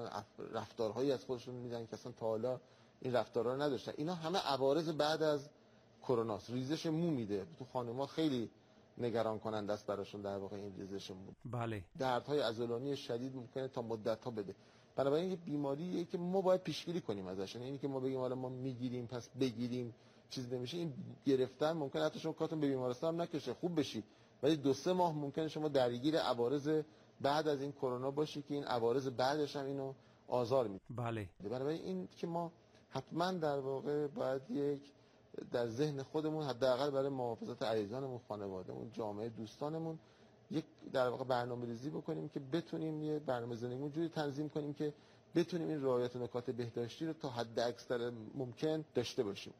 رفتارهایی از خودشون میدن که اصلا تا حالا این رفتارها رو نداشتن. اینا همه عوارض بعد از کرونا، ریزش مو میده. تو خانم‌ها خیلی نگران کننده است براشون در واقع این ریزش مو.
بله.
دردهای عضلانی شدید ممکنه تا مدت‌ها بده. بنابراین یه بیماریه که ما باید پیشگیری کنیم ازش. یعنی اینی که ما بگیم حالا ما میگیریم پس بگیریم چیز نمیشه. این گرفتن ممکنه حتی شما کارتون به بیمارستان هم نکشه، خوب بشی، ولی دو سه ماه ممکنه شما درگیر عوارض بعد از این کرونا باشی که این عوارض بعدش هم اینو آزار میده.
بله.
بنابراین این که ما حتما در واقع باید یک در ذهن خودمون حداقل برای محافظت عزیزانمون، خانوادهمون، جامعه دوستانمون یک در واقع برنامه‌ریزی بکنیم که بتونیم یه برنامه زندگیمون جوری تنظیم کنیم که بتونیم این رعایت نکات بهداشتی رو تا حد اکثر ممکن داشته باشیم.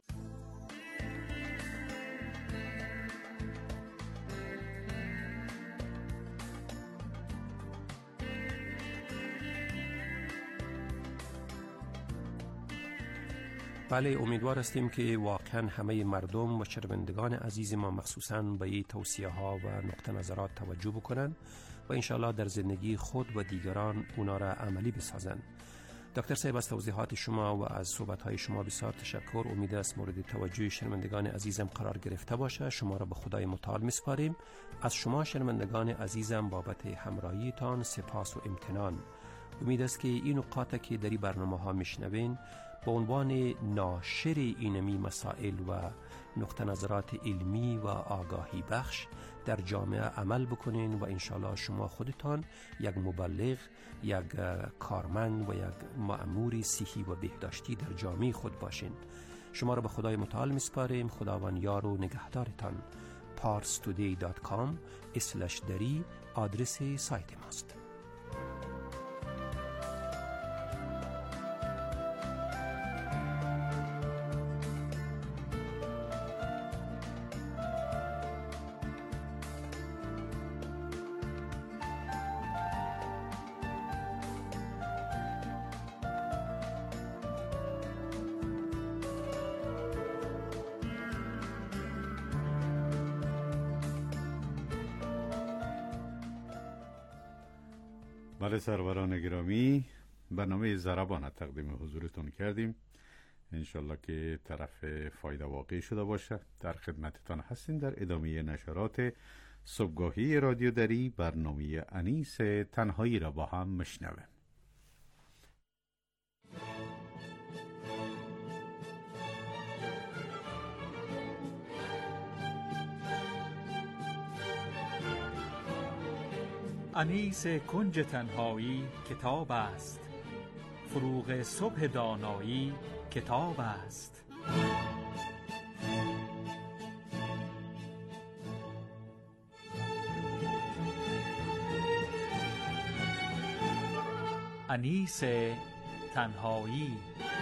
بله، امیدوار هستیم که واقعا همه مردم و شنوندگان عزیز ما مخصوصاً به این توصیه ها و نقطه نظرات توجه بکنن و انشالله در زندگی خود و دیگران اونا را عملی بسازن. دکتر صاحب، از توضیحات شما و از صحبت های شما بسیار تشکر. امید است مورد توجه شنوندگان عزیزم قرار گرفته باشه. شما را به خدای متعال میسپاریم. از شما شنوندگان عزیزم بابت همراهیتان سپاس و امتنان. امید است که این نکات که در این برنامه ها میشنوین به عنوان ناشر اینمی مسائل و نقطه نظرات علمی و آگاهی بخش در جامعه عمل بکنین و انشالله شما خودتان یک مبلغ، یک کارمند و یک مأمور صحی و بهداشتی در جامعه خود باشین. شما را به خدای متعال میسپاریم. خداوند یار و نگهدارتان. پارس تودی دات کام اسلش دری آدرس سایت ماست.
بله سروران گرامی، برنامه ضربان تقدیم حضورتون کردیم. انشالله که طرف فایده واقعی شده باشه. در خدمتتان هستیم در ادامه نشرات صبحگاهی رادیو دری. برنامه انیس تنهایی را با هم مشنویم.
انیس کنج تنهایی کتاب است، فروغ صبح دانایی کتاب است. انیس تنهایی.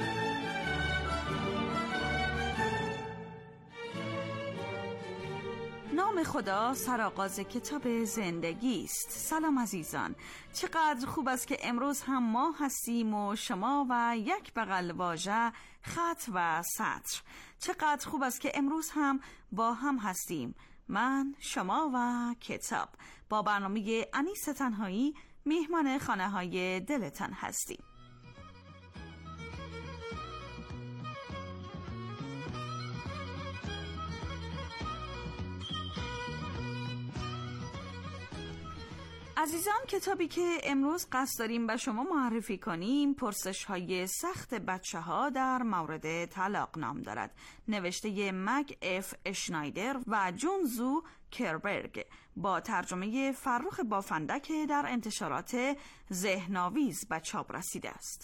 نام خدا سرآغاز کتاب زندگی است. سلام عزیزان، چقدر خوب است که امروز هم ما هستیم و شما و یک بغل واژه، خط و سطر. چقدر خوب است که امروز هم با هم هستیم، من، شما و کتاب. با برنامه انیس تنهایی میهمان خانه های دلتان هستیم. عزیزان، کتابی که امروز قصد داریم به شما معرفی کنیم پرسش های سخت بچه ها در مورد طلاق نام دارد. نوشته مگ اف اشنایدر و جونزو کربرگ با ترجمه فرخ بافنده که در انتشارات ذهن‌آویز به چاپ رسیده است.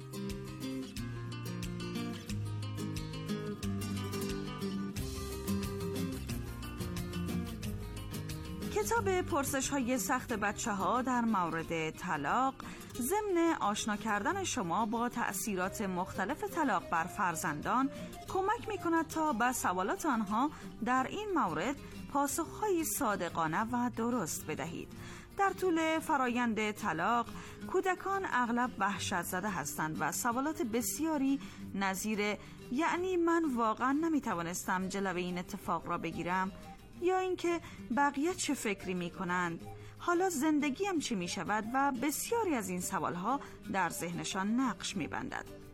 کتاب پرسش های سخت بچه ها در مورد طلاق ضمن آشنا کردن شما با تأثیرات مختلف طلاق بر فرزندان کمک می کند تا به سوالات آنها در این مورد پاسخهای صادقانه و درست بدهید. در طول فرایند طلاق کودکان اغلب وحشت زده هستند و سوالات بسیاری نظیر یعنی من واقعا نمی توانستم جلوه این اتفاق را بگیرم، یا اینکه بقیه چه فکری می کنند، حالا زندگیم چی می شود و بسیاری از این سوالها در ذهنشان نقش می بندد.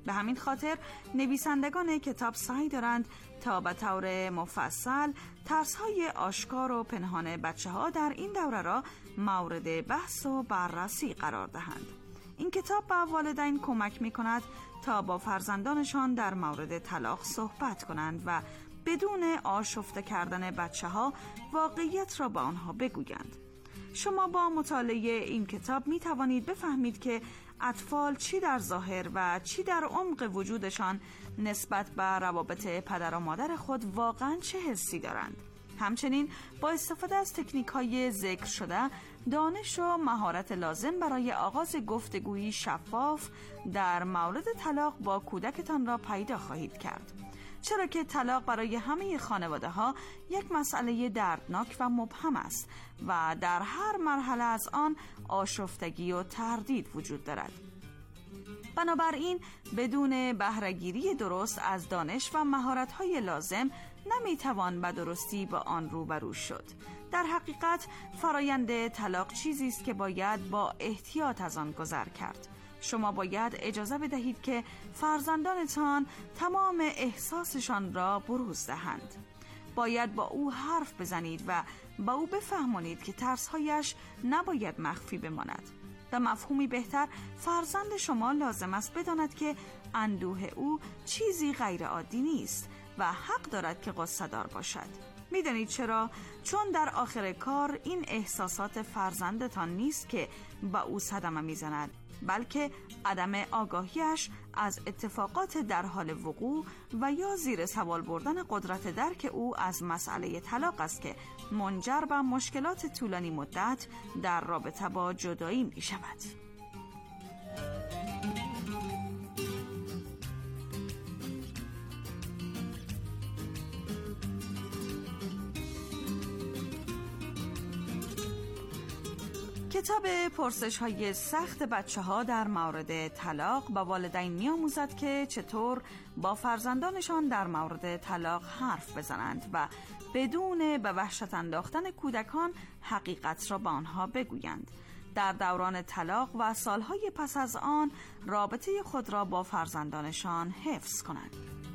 به همین خاطر نویسندگان کتاب سعی دارند تا به طور مفصل ترس‌های آشکار و پنهان بچه‌ها در این دوره را مورد بحث و بررسی قرار دهند. این کتاب به والدین کمک می‌کند تا با فرزندانشان در مورد طلاق صحبت کنند و بدون آشفته کردن بچه‌ها واقعیت را به آنها بگویند. شما با مطالعه این کتاب می توانید بفهمید که اطفال چی در ظاهر و چی در عمق وجودشان نسبت به روابط پدر و مادر خود واقعاً چه حسی دارند. همچنین با استفاده از تکنیک‌های ذکر شده، دانش و مهارت لازم برای آغاز گفتگویی شفاف در مورد طلاق با کودکتان را پیدا خواهید کرد. چرا که طلاق برای همه خانواده ها یک مسئله دردناک و مبهم است و در هر مرحله از آن آشفتگی و تردید وجود دارد. بنابراین بدون بهره‌گیری درست از دانش و مهارت‌های لازم نمیتوان به درستی با آن روبرو شد. در حقیقت فرایند طلاق چیزی است که باید با احتیاط از آن گذر کرد. شما باید اجازه بدهید که فرزندانتان تمام احساسشان را بروز دهند. باید با او حرف بزنید و با او بفهمانید که ترس‌هایش نباید مخفی بماند. در مفهومی بهتر، فرزند شما لازم است بداند که اندوه او چیزی غیر عادی نیست و حق دارد که غصه دار باشد. میدانید چرا؟ چون در آخر کار این احساسات فرزندتان نیست که با او صدمه میزند، بلکه عدم آگاهیش از اتفاقات در حال وقوع و یا زیر سوال بردن قدرت درک او از مسئله طلاق است که منجر به مشکلات طولانی مدت در رابطه با جدایی می شود. کتاب پرسش های سخت بچه ها در مورد طلاق با والدین می آموزد که چطور با فرزندانشان در مورد طلاق حرف بزنند و بدون به وحشت انداختن کودکان حقیقت را به آنها بگویند. در دوران طلاق و سالهای پس از آن رابطه خود را با فرزندانشان حفظ کنند.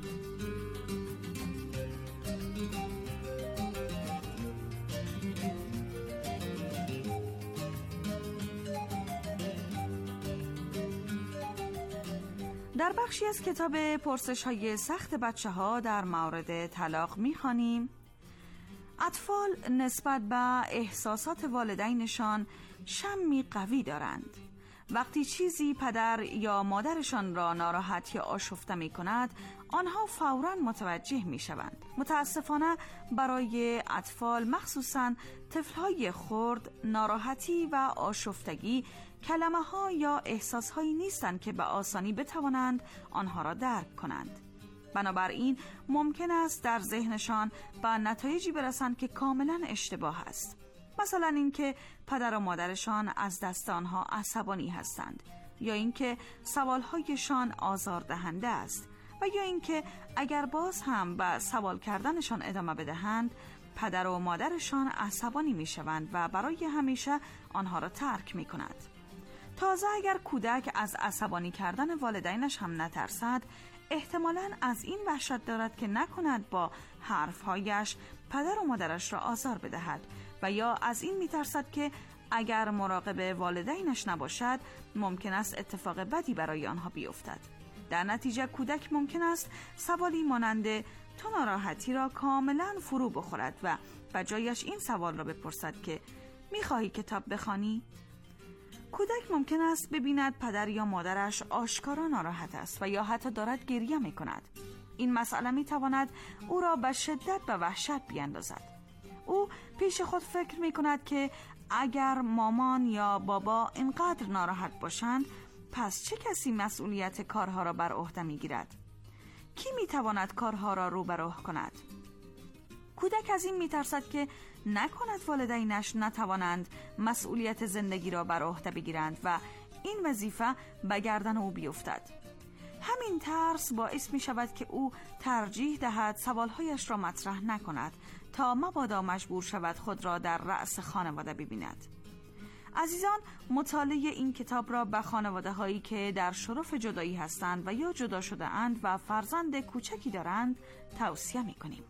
در بخشی از کتاب پرسش های سخت بچه ها در مورد طلاق می خوانیم: اطفال نسبت به احساسات والدینشان شمی قوی دارند. وقتی چیزی پدر یا مادرشان را ناراحت یا آشفته می کند، آنها فوراً متوجه می شوند. متاسفانه برای اطفال، مخصوصاً طفل‌های خرد، ناراحتی و آشفتگی کلمه ها یا احساس هایی نیستند که به آسانی بتوانند آنها را درک کنند. بنابراین ممکن است در ذهنشان به نتایجی برسند که کاملا اشتباه است. مثلا اینکه پدر و مادرشان از دست آنها عصبانی هستند، یا اینکه سوالهایشان آزاردهنده است، و یا اینکه اگر باز هم به سوال کردنشان ادامه بدهند پدر و مادرشان عصبانی می شوند و برای همیشه آنها را ترک می کند. تازه اگر کودک از عصبانی کردن والدینش هم نترسد، احتمالاً از این وحشت دارد که نکند با حرفهایش پدر و مادرش را آزار بدهد، و یا از این میترسد که اگر مراقب والدینش نباشد ممکن است اتفاق بدی برای آنها بیفتد. در نتیجه کودک ممکن است سوالی مانند تو ناراحتی را کاملا فرو بخورد و به جایش این سوال را بپرسد که میخواهی کتاب بخوانی؟ کودک ممکن است ببیند پدر یا مادرش آشکارا ناراحت است و یا حتی دارد گریه می کند. این مسئله می تواند او را به شدت به وحشت بیاندازد. او پیش خود فکر می کند که اگر مامان یا بابا اینقدر ناراحت باشند، پس چه کسی مسئولیت کارها را بر عهده می گیرد؟ کی می تواند کارها را رو به راه کند؟ کودک از این می ترسد که نکند والدینش نتوانند مسئولیت زندگی را بر عهده بگیرند و این وظیفه به گردن او بیفتد. همین ترس باعث می شود که او ترجیح دهد سوالهایش را مطرح نکند تا مبادا مجبور شود خود را در رأس خانواده ببیند. عزیزان، مطالعه این کتاب را به خانواده هایی که در شرف جدایی هستند و یا جدا شده اند و فرزند کوچکی دارند توصیه می کنیم.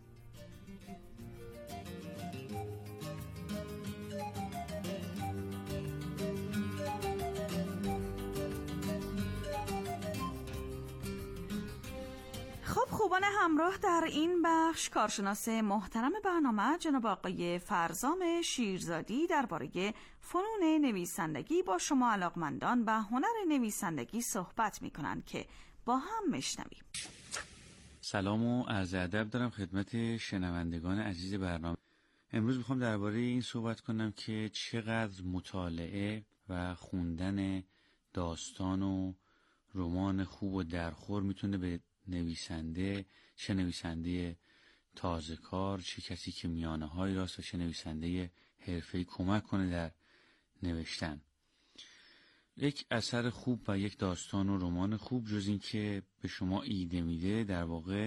خب خوبان همراه، در این بخش کارشناس محترم برنامه جناب آقای فرزام شیرزادی درباره فنون نویسندگی با شما علاقمندان به هنر نویسندگی صحبت می کنند که با هم میشنویم.
سلام و عرض ادب دارم خدمت شنوندگان عزیز برنامه. امروز میخوام درباره این صحبت کنم که چقدر مطالعه و خوندن داستان و رمان خوب و درخور میتونه به نویسنده، چه نویسنده تازه کار، چه کسی که میانه های راست و چه نویسنده حرفه‌ای کمک کنه در نوشتن. یک اثر خوب و یک داستان و رمان خوب جز این که به شما ایده میده، در واقع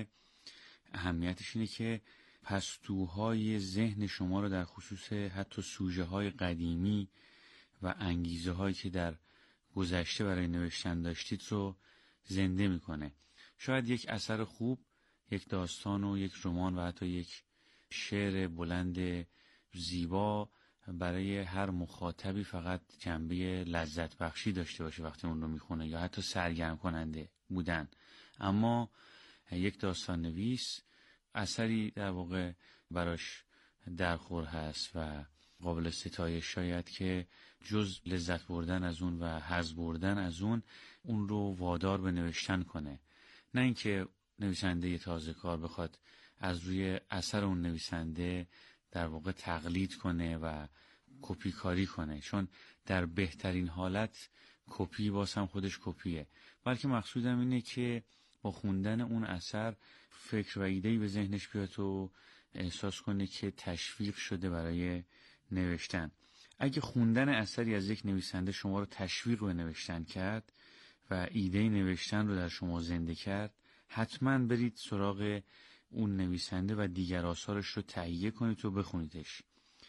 اهمیتش اینه که پستوهای ذهن شما رو در خصوص حتی سوژه های قدیمی و انگیزه هایی که در گذشته برای نوشتن داشتید رو زنده میکنه. شاید یک اثر خوب، یک داستان و یک رمان و حتی یک شعر بلند زیبا برای هر مخاطبی فقط جنبه لذت بخشی داشته باشه وقتی اون رو میخونه یا حتی سرگرم کننده بودن، اما یک داستان نویس اثری در واقع براش درخور هست و قابل ستایش، شاید که جز لذت بردن از اون و حظ بردن از اون اون رو وادار به نوشتن کنه. نه اینکه نویسنده تازه کار بخواد از روی اثر اون نویسنده در واقع تقلید کنه و کپی کاری کنه، چون در بهترین حالت کپی باز هم خودش کپیه، بلکه مقصودم اینه که با خوندن اون اثر فکر و ایده‌ای به ذهنش بیاد و احساس کنه که تشویق شده برای نوشتن. اگه خوندن اثری از یک نویسنده شما رو تشویق به نوشتن کرد و ایده نوشتن رو در شما زنده کرد، حتما برید سراغ اون نویسنده و دیگر آثارش رو تهیه کنید و بخونیدش.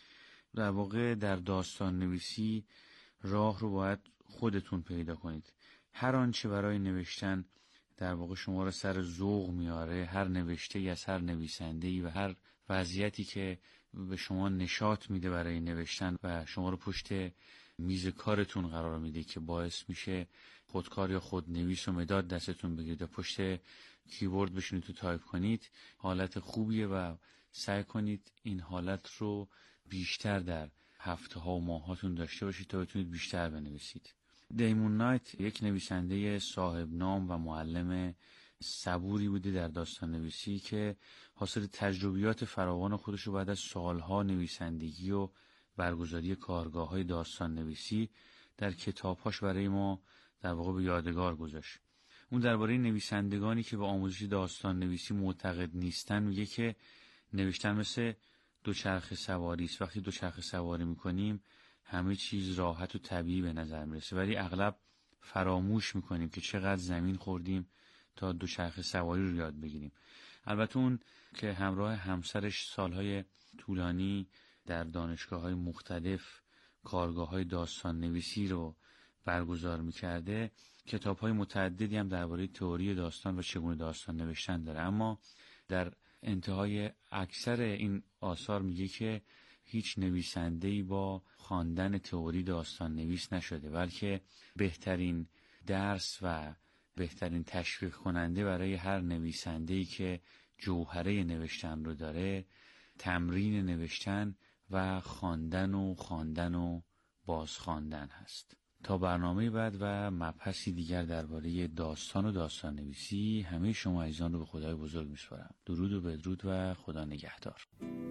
در واقع در داستان نویسی راه رو باید خودتون پیدا کنید. هر آنچه برای نوشتن در واقع شما رو سر ذوق میاره، هر نوشته‌ای از هر نویسنده‌ای و هر وضعیتی که به شما نشاط میده برای نوشتن و شما رو پشت میز کارتون قرار میده که باعث میشه خودکار یا خودنویس و مداد دستتون بگیرید و پشت کیبورد بشینید تو تایپ کنید، حالت خوبیه و سعی کنید این حالت رو بیشتر در هفته ها و ماهاتون داشته باشید تا بتونید بیشتر بنویسید. دیمون نایت یک نویسنده صاحب نام و معلم صبوری بوده در داستان نویسی که حاصل تجربیات فراوان خودش رو بعد از سالها نویسندگی و برگزاری کارگاه‌های داستان نویسی در کتاب‌هاش برای ما در واقع به یادگار گذاشت. اون درباره نویسندگانی که به آموزش داستان نویسی معتقد نیستن میگه که نوشتن مثل دوچرخه سواری است. وقتی دوچرخه سواری میکنیم همه چیز راحت و طبیعی به نظر میرسه، ولی اغلب فراموش میکنیم که چقدر زمین خوردیم تا دوچرخه سواری رو یاد بگیریم. البته اون که همراه همسرش سالهای طولانی در دانشگاه‌های مختلف کارگاه‌های داستان نویسی رو برگزار می‌کرده، کتاب‌های متعددی هم درباره تئوری داستان و چگونه داستان نوشتن داره، اما در انتهای اکثر این آثار میگه که هیچ نویسنده‌ای با خواندن تئوری داستان نویس نشده، بلکه بهترین درس و بهترین تشویق کننده برای هر نویسنده‌ای که جوهره نوشتن رو داره تمرین نوشتن و خواندن و خواندن و بازخواندن هست. تا برنامه بعد و مبحثی دیگر درباره داستان و داستان نویسی همه شما عزیزان رو به خدای بزرگ میسپارم. درود و بدرود و خدا نگهدار.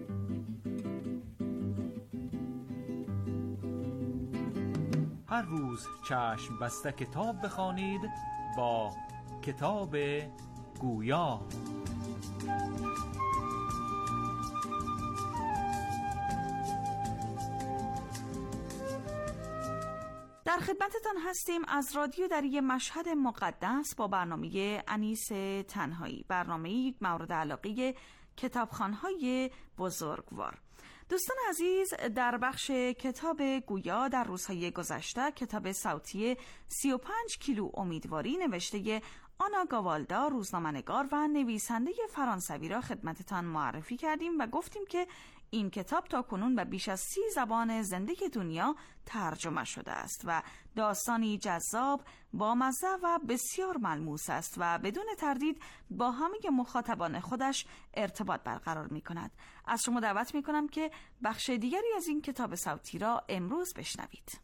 هر روز چشم بسته کتاب بخوانید با کتاب گویا.
در خدمتتان هستیم از رادیو دری مشهد مقدس با برنامه انیس تنهایی، برنامه یک مورد علاقه کتابخوان‌های بزرگوار. دوستان عزیز، در بخش کتاب گویا در روزهای گذشته کتاب صوتی سی و پنج کیلو امیدواری نوشته آنا گاوالدا روزنامه‌نگار و نویسنده فرانسوی را خدمتتان معرفی کردیم و گفتیم که این کتاب تا کنون به بیش از سی زبان زنده دنیا ترجمه شده است و داستانی جذاب، بامزه و بسیار ملموس است و بدون تردید با همه مخاطبان خودش ارتباط برقرار می کند. از شما دعوت می کنم که بخش دیگری از این کتاب صوتی را امروز بشنوید.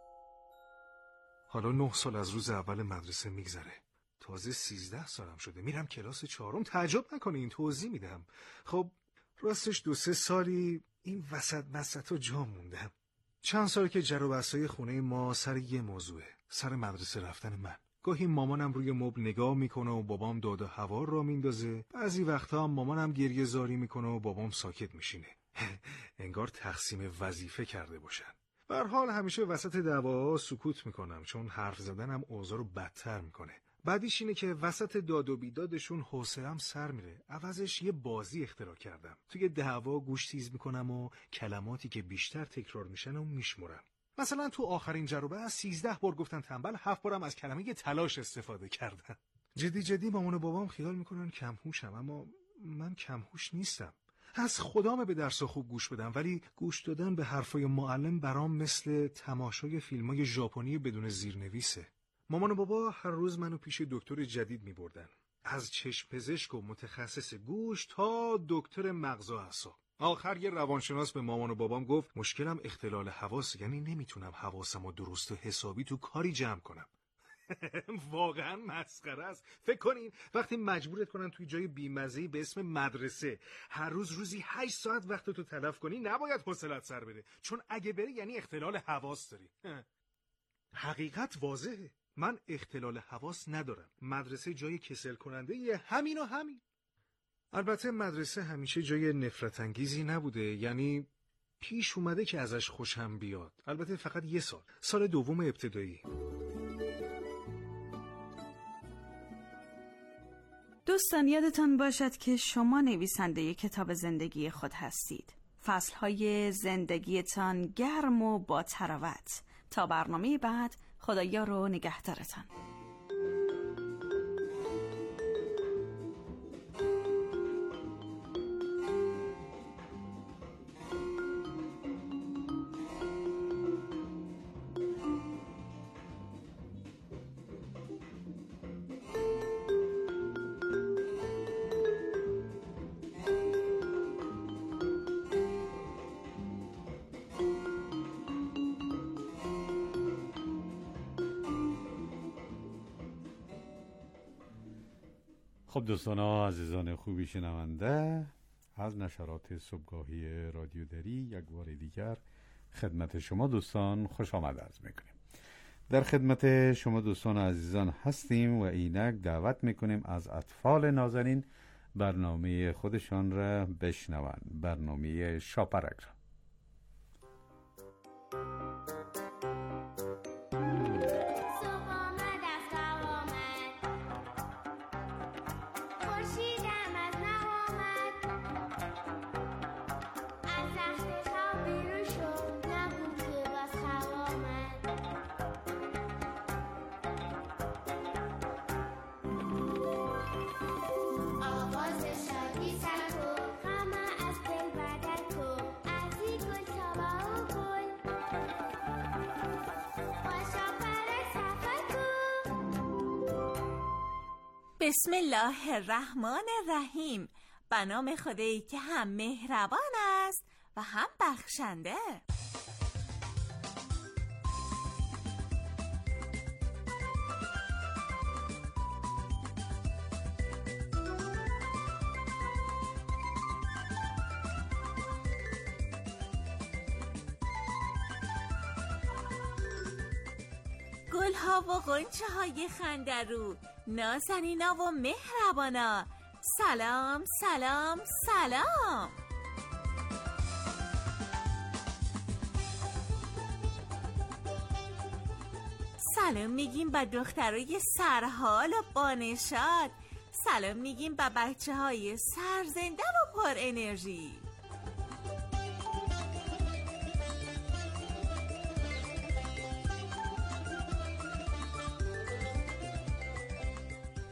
حالا نه سال از روز اول مدرسه میگذره. تازه سیزده سالم شده. میرم کلاس چهارم. تعجب نکنین توضیح میدم. خب راستش دو سه سالی این وسط مسطا جا موندم. چند سال که جر و بحثای خونه ما سر یه موضوعه، سر مدرسه رفتن من. گاهی مامانم روی مبل نگاه میکنه و بابام داد و هوار را میندازه، بعضی وقتا هم مامانم گریه زاری میکنه و بابام ساکت میشینه. انگار تقسیم وظیفه کرده باشن. به هر حال همیشه وسط دعواها سکوت میکنم، چون حرف زدنم اوضاع رو بدتر میکنه. بعدیش اینه که وسط داد و بیدادشون حوصله‌ام سر میره. عوضش یه بازی اختراع کردم. توی دعوا گوش تیز میکنم و کلماتی که بیشتر تکرار میشن و میشمرم. مثلا تو آخرین جروبه سیزده بار گفتن تنبل، هفت بارم از کلمه تلاش استفاده کردن. جدی جدی مامان و بابام خیال میکنن کمهوشم، اما من کمهوش نیستم. از خدامه به درس خوب گوش بدم، ولی گوش دادن به حرفای معلم برام مثل تماشای فیلمای ژاپنی بدون زیرنویسه. مامان و بابا هر روز منو پیش دکتر جدید می بردن. از چشم پزشک و متخصص گوش تا دکتر مغز و اعصاب. آخر یه روانشناس به مامان و بابام گفت مشکلم اختلال حواس، یعنی نمیتونم حواسمو درست و حسابی تو کاری جمع کنم. واقعا مسخره است. فکر کنین وقتی مجبورت کنن توی جای بیمزه‌ای به اسم مدرسه هر روز روزی هشت ساعت وقت تو تلف کنی، نباید حوصله‌ات سر بره، چون اگه بری یعنی اختلال حواس داری. حقیقت واضحه. من اختلال حواس ندارم. مدرسه جای کسل کننده یه همین و همین. البته مدرسه همیشه جای نفرت انگیزی نبوده، یعنی پیش اومده که ازش خوشم بیاد. البته فقط یه سال. سال دوم ابتدایی.
دوستان یادتان باشد که شما نویسنده کتاب زندگی خود هستید. فصلهای زندگیتان گرم و با تراوت. تا برنامه بعد، خدایا رو نگهدارتان.
خب دوستان ها، عزیزان خوبی شنونده، از نشرات صبحگاهی رادیو دری یک بار دیگر خدمت شما دوستان خوش آمد عرض میکنیم. در خدمت شما دوستان عزیزان هستیم و اینک دعوت میکنیم از اطفال نازنین برنامه خودشان را بشنوند، برنامه شاپرک را.
بسم الله الرحمن الرحیم. به نام خدایی که هم مهربان است و هم بخشنده. گلها و غنچه های خندرو، نازنینا و مهربانا، سلام سلام سلام. سلام میگیم به دخترای سرحال و بانشاد، سلام میگیم به بچه های سرزنده و پر انرژی.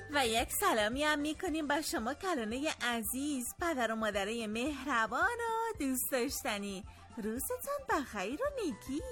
و یک سلامی هم میکنیم با شما کلانه عزیز، پدر و مادرای مهربان و دوست داشتنی. روزتان بخیر و نیکی.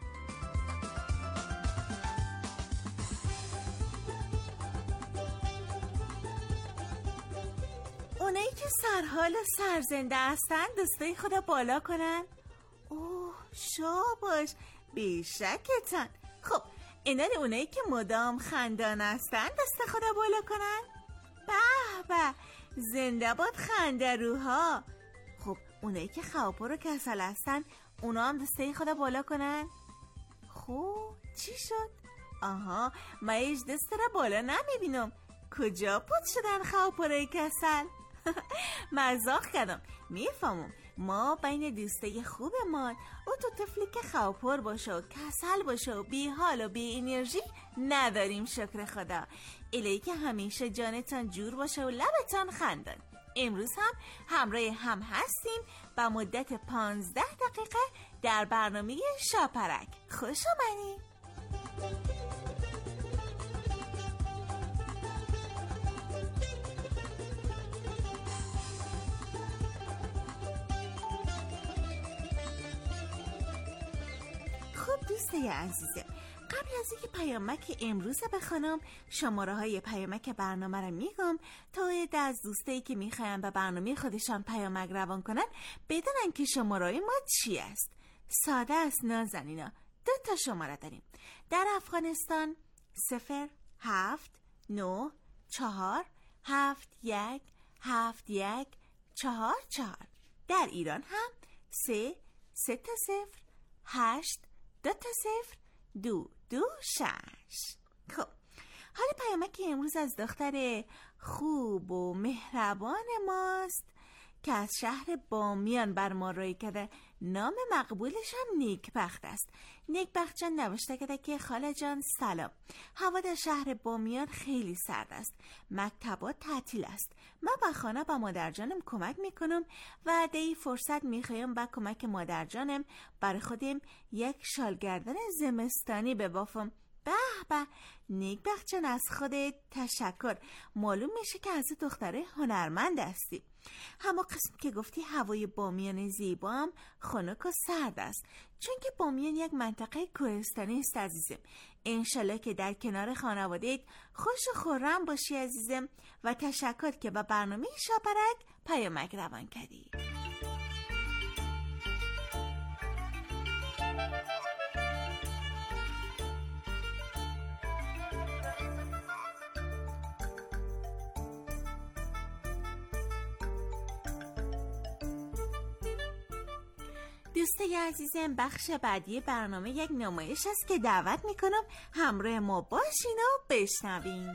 اونایی که سرحال و سرزنده هستن دستای خدا بالا کنن. اوه شاباش، بیشکتن. خب اینان اونایی که مدام خندان هستن دست خدا بالا کنن. به به، زنده باد خنده روها. خب اونایی که خواپر و کسل هستن اونا هم دسته خدا بالا کنن. خب چی شد؟ آها، من ایش دست را بالا نمیبینم. کجا پود شدن خواپر کسل؟ مزاق کردم، میفهمم. ما بین دوستای خوبمان او تو طفلی که خواپر باشه و کسل باشه و بی حال و بی انرژی نداریم، شکر خدا. الهی که همیشه جانتان جور باشه و لبتان خندان. امروز هم همراه هم هستیم با مدت پانزده دقیقه در برنامه شاپرک. خوش آمدید. خب دوستای عزیزم، قبل از اینکه پیامک امروز بخونم، شماره های پیامک برنامه رو میگم تا عده از دوستایی که میخواین به برنامه خودشان پیامک روان کنن بدونن که شماره ما چی است. ساده است نازنینا. دو تا شماره داریم. در افغانستان صفر هفت نه چهار هفت یک هفت یک چهار چهار. در ایران هم سه سه تا صفر هشت دو تا صفر دو دو شش. خب حالا پیامک امروز از دختر خوب و مهربان ماست که از شهر بامیان بر ما روی کرده. نام مقبولش هم نیکبخت است. نیکبخت جان نوشته کرده که خاله جان سلام، هوا در شهر بامیان خیلی سرد است، مکتبات تعطیل است. من با خانه با مادر جانم کمک میکنم و دی فرصت میخوایم با کمک مادر جانم برای خودم یک شالگردن زمستانی ببافم. به به، نیکبخت جان از خودت تشکر. معلوم میشه که از دختره هنرمند هستی. همه قسم که گفتی هوای بامیان زیبا هم خنک و سرد است، چون که بامیان یک منطقه کوهستانی است عزیزم. انشالله که در کنار خانواده‌ات خوش و خرم باشی عزیزم و تشکر که با برنامه شاپرک پیامک روان کردی. دوستای عزیزم، بخش بعدی برنامه یک نمایش است که دعوت میکنم همراه ما باشین و بشنوین.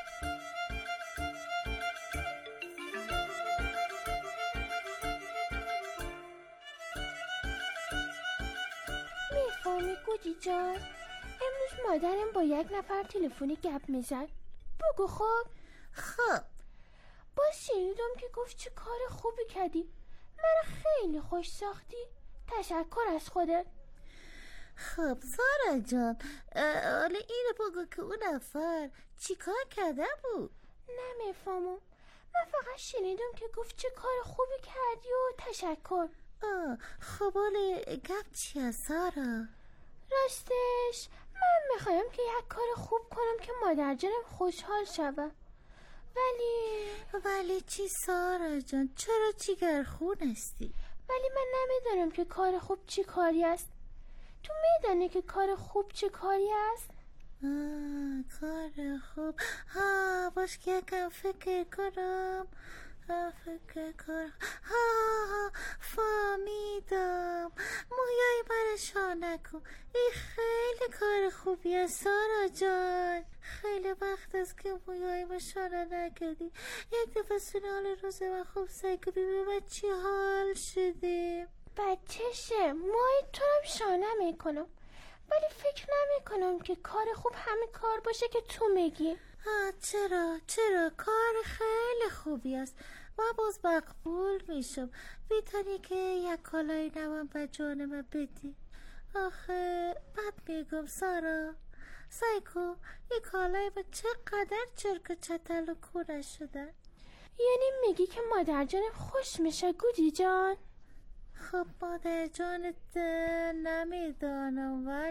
میفهمی گوجی جان؟ امروز مادرم با یک نفر تلفنی گپ میزد. بگو خب.
خب
باز شنیدم که گفت چه کار خوبی کردی، من خیلی خوش ساختی. تشکر از خودت.
خب سارا جان، حالا اینو بگو که اون نفر چی کار کرده بود؟
نمیفهمم، من فقط شنیدم که گفت چه کار خوبی کردی و تشکر.
آه خب حالا گفت چیه سارا؟
راستش من میخوایم که یک کار خوب کنم که مادر جانم خوشحال شوه. ولی
ولی چی سارا جان؟ چرا جیگرخون هستی؟
ولی من نمیدونم که کار خوب چی کاری است. تو میدانی که کار خوب چی کاری است؟
آه کار خوب، ها باش که یکم فکر کنم. ها فکر کنم. ها ها فهمیدم. مویای برشان نکن، این خیلی کار خوبی است سارا جان. خیلی وقت است که مویای برشان نکردی. یک دفعه سنال روزه و خوب سعی کنی ببین چی حال شده.
بچهشه موی تو هم شانه میکنم، ولی فکر نمی کنم که کار خوب همین کار باشه که تو میگی.
ها چرا چرا کار خیلی خوبی است و باز مقبول میشم. بیتونی که یک کالای نوام به جان من بدی. آخه بد میگم سارا. سایکو این کالای با چقدر چرک و چتل و کورش شدن.
یعنی میگی که مادر جانم خوش میشه گودی جان؟
خب مادر جانت نمیدانم، ولی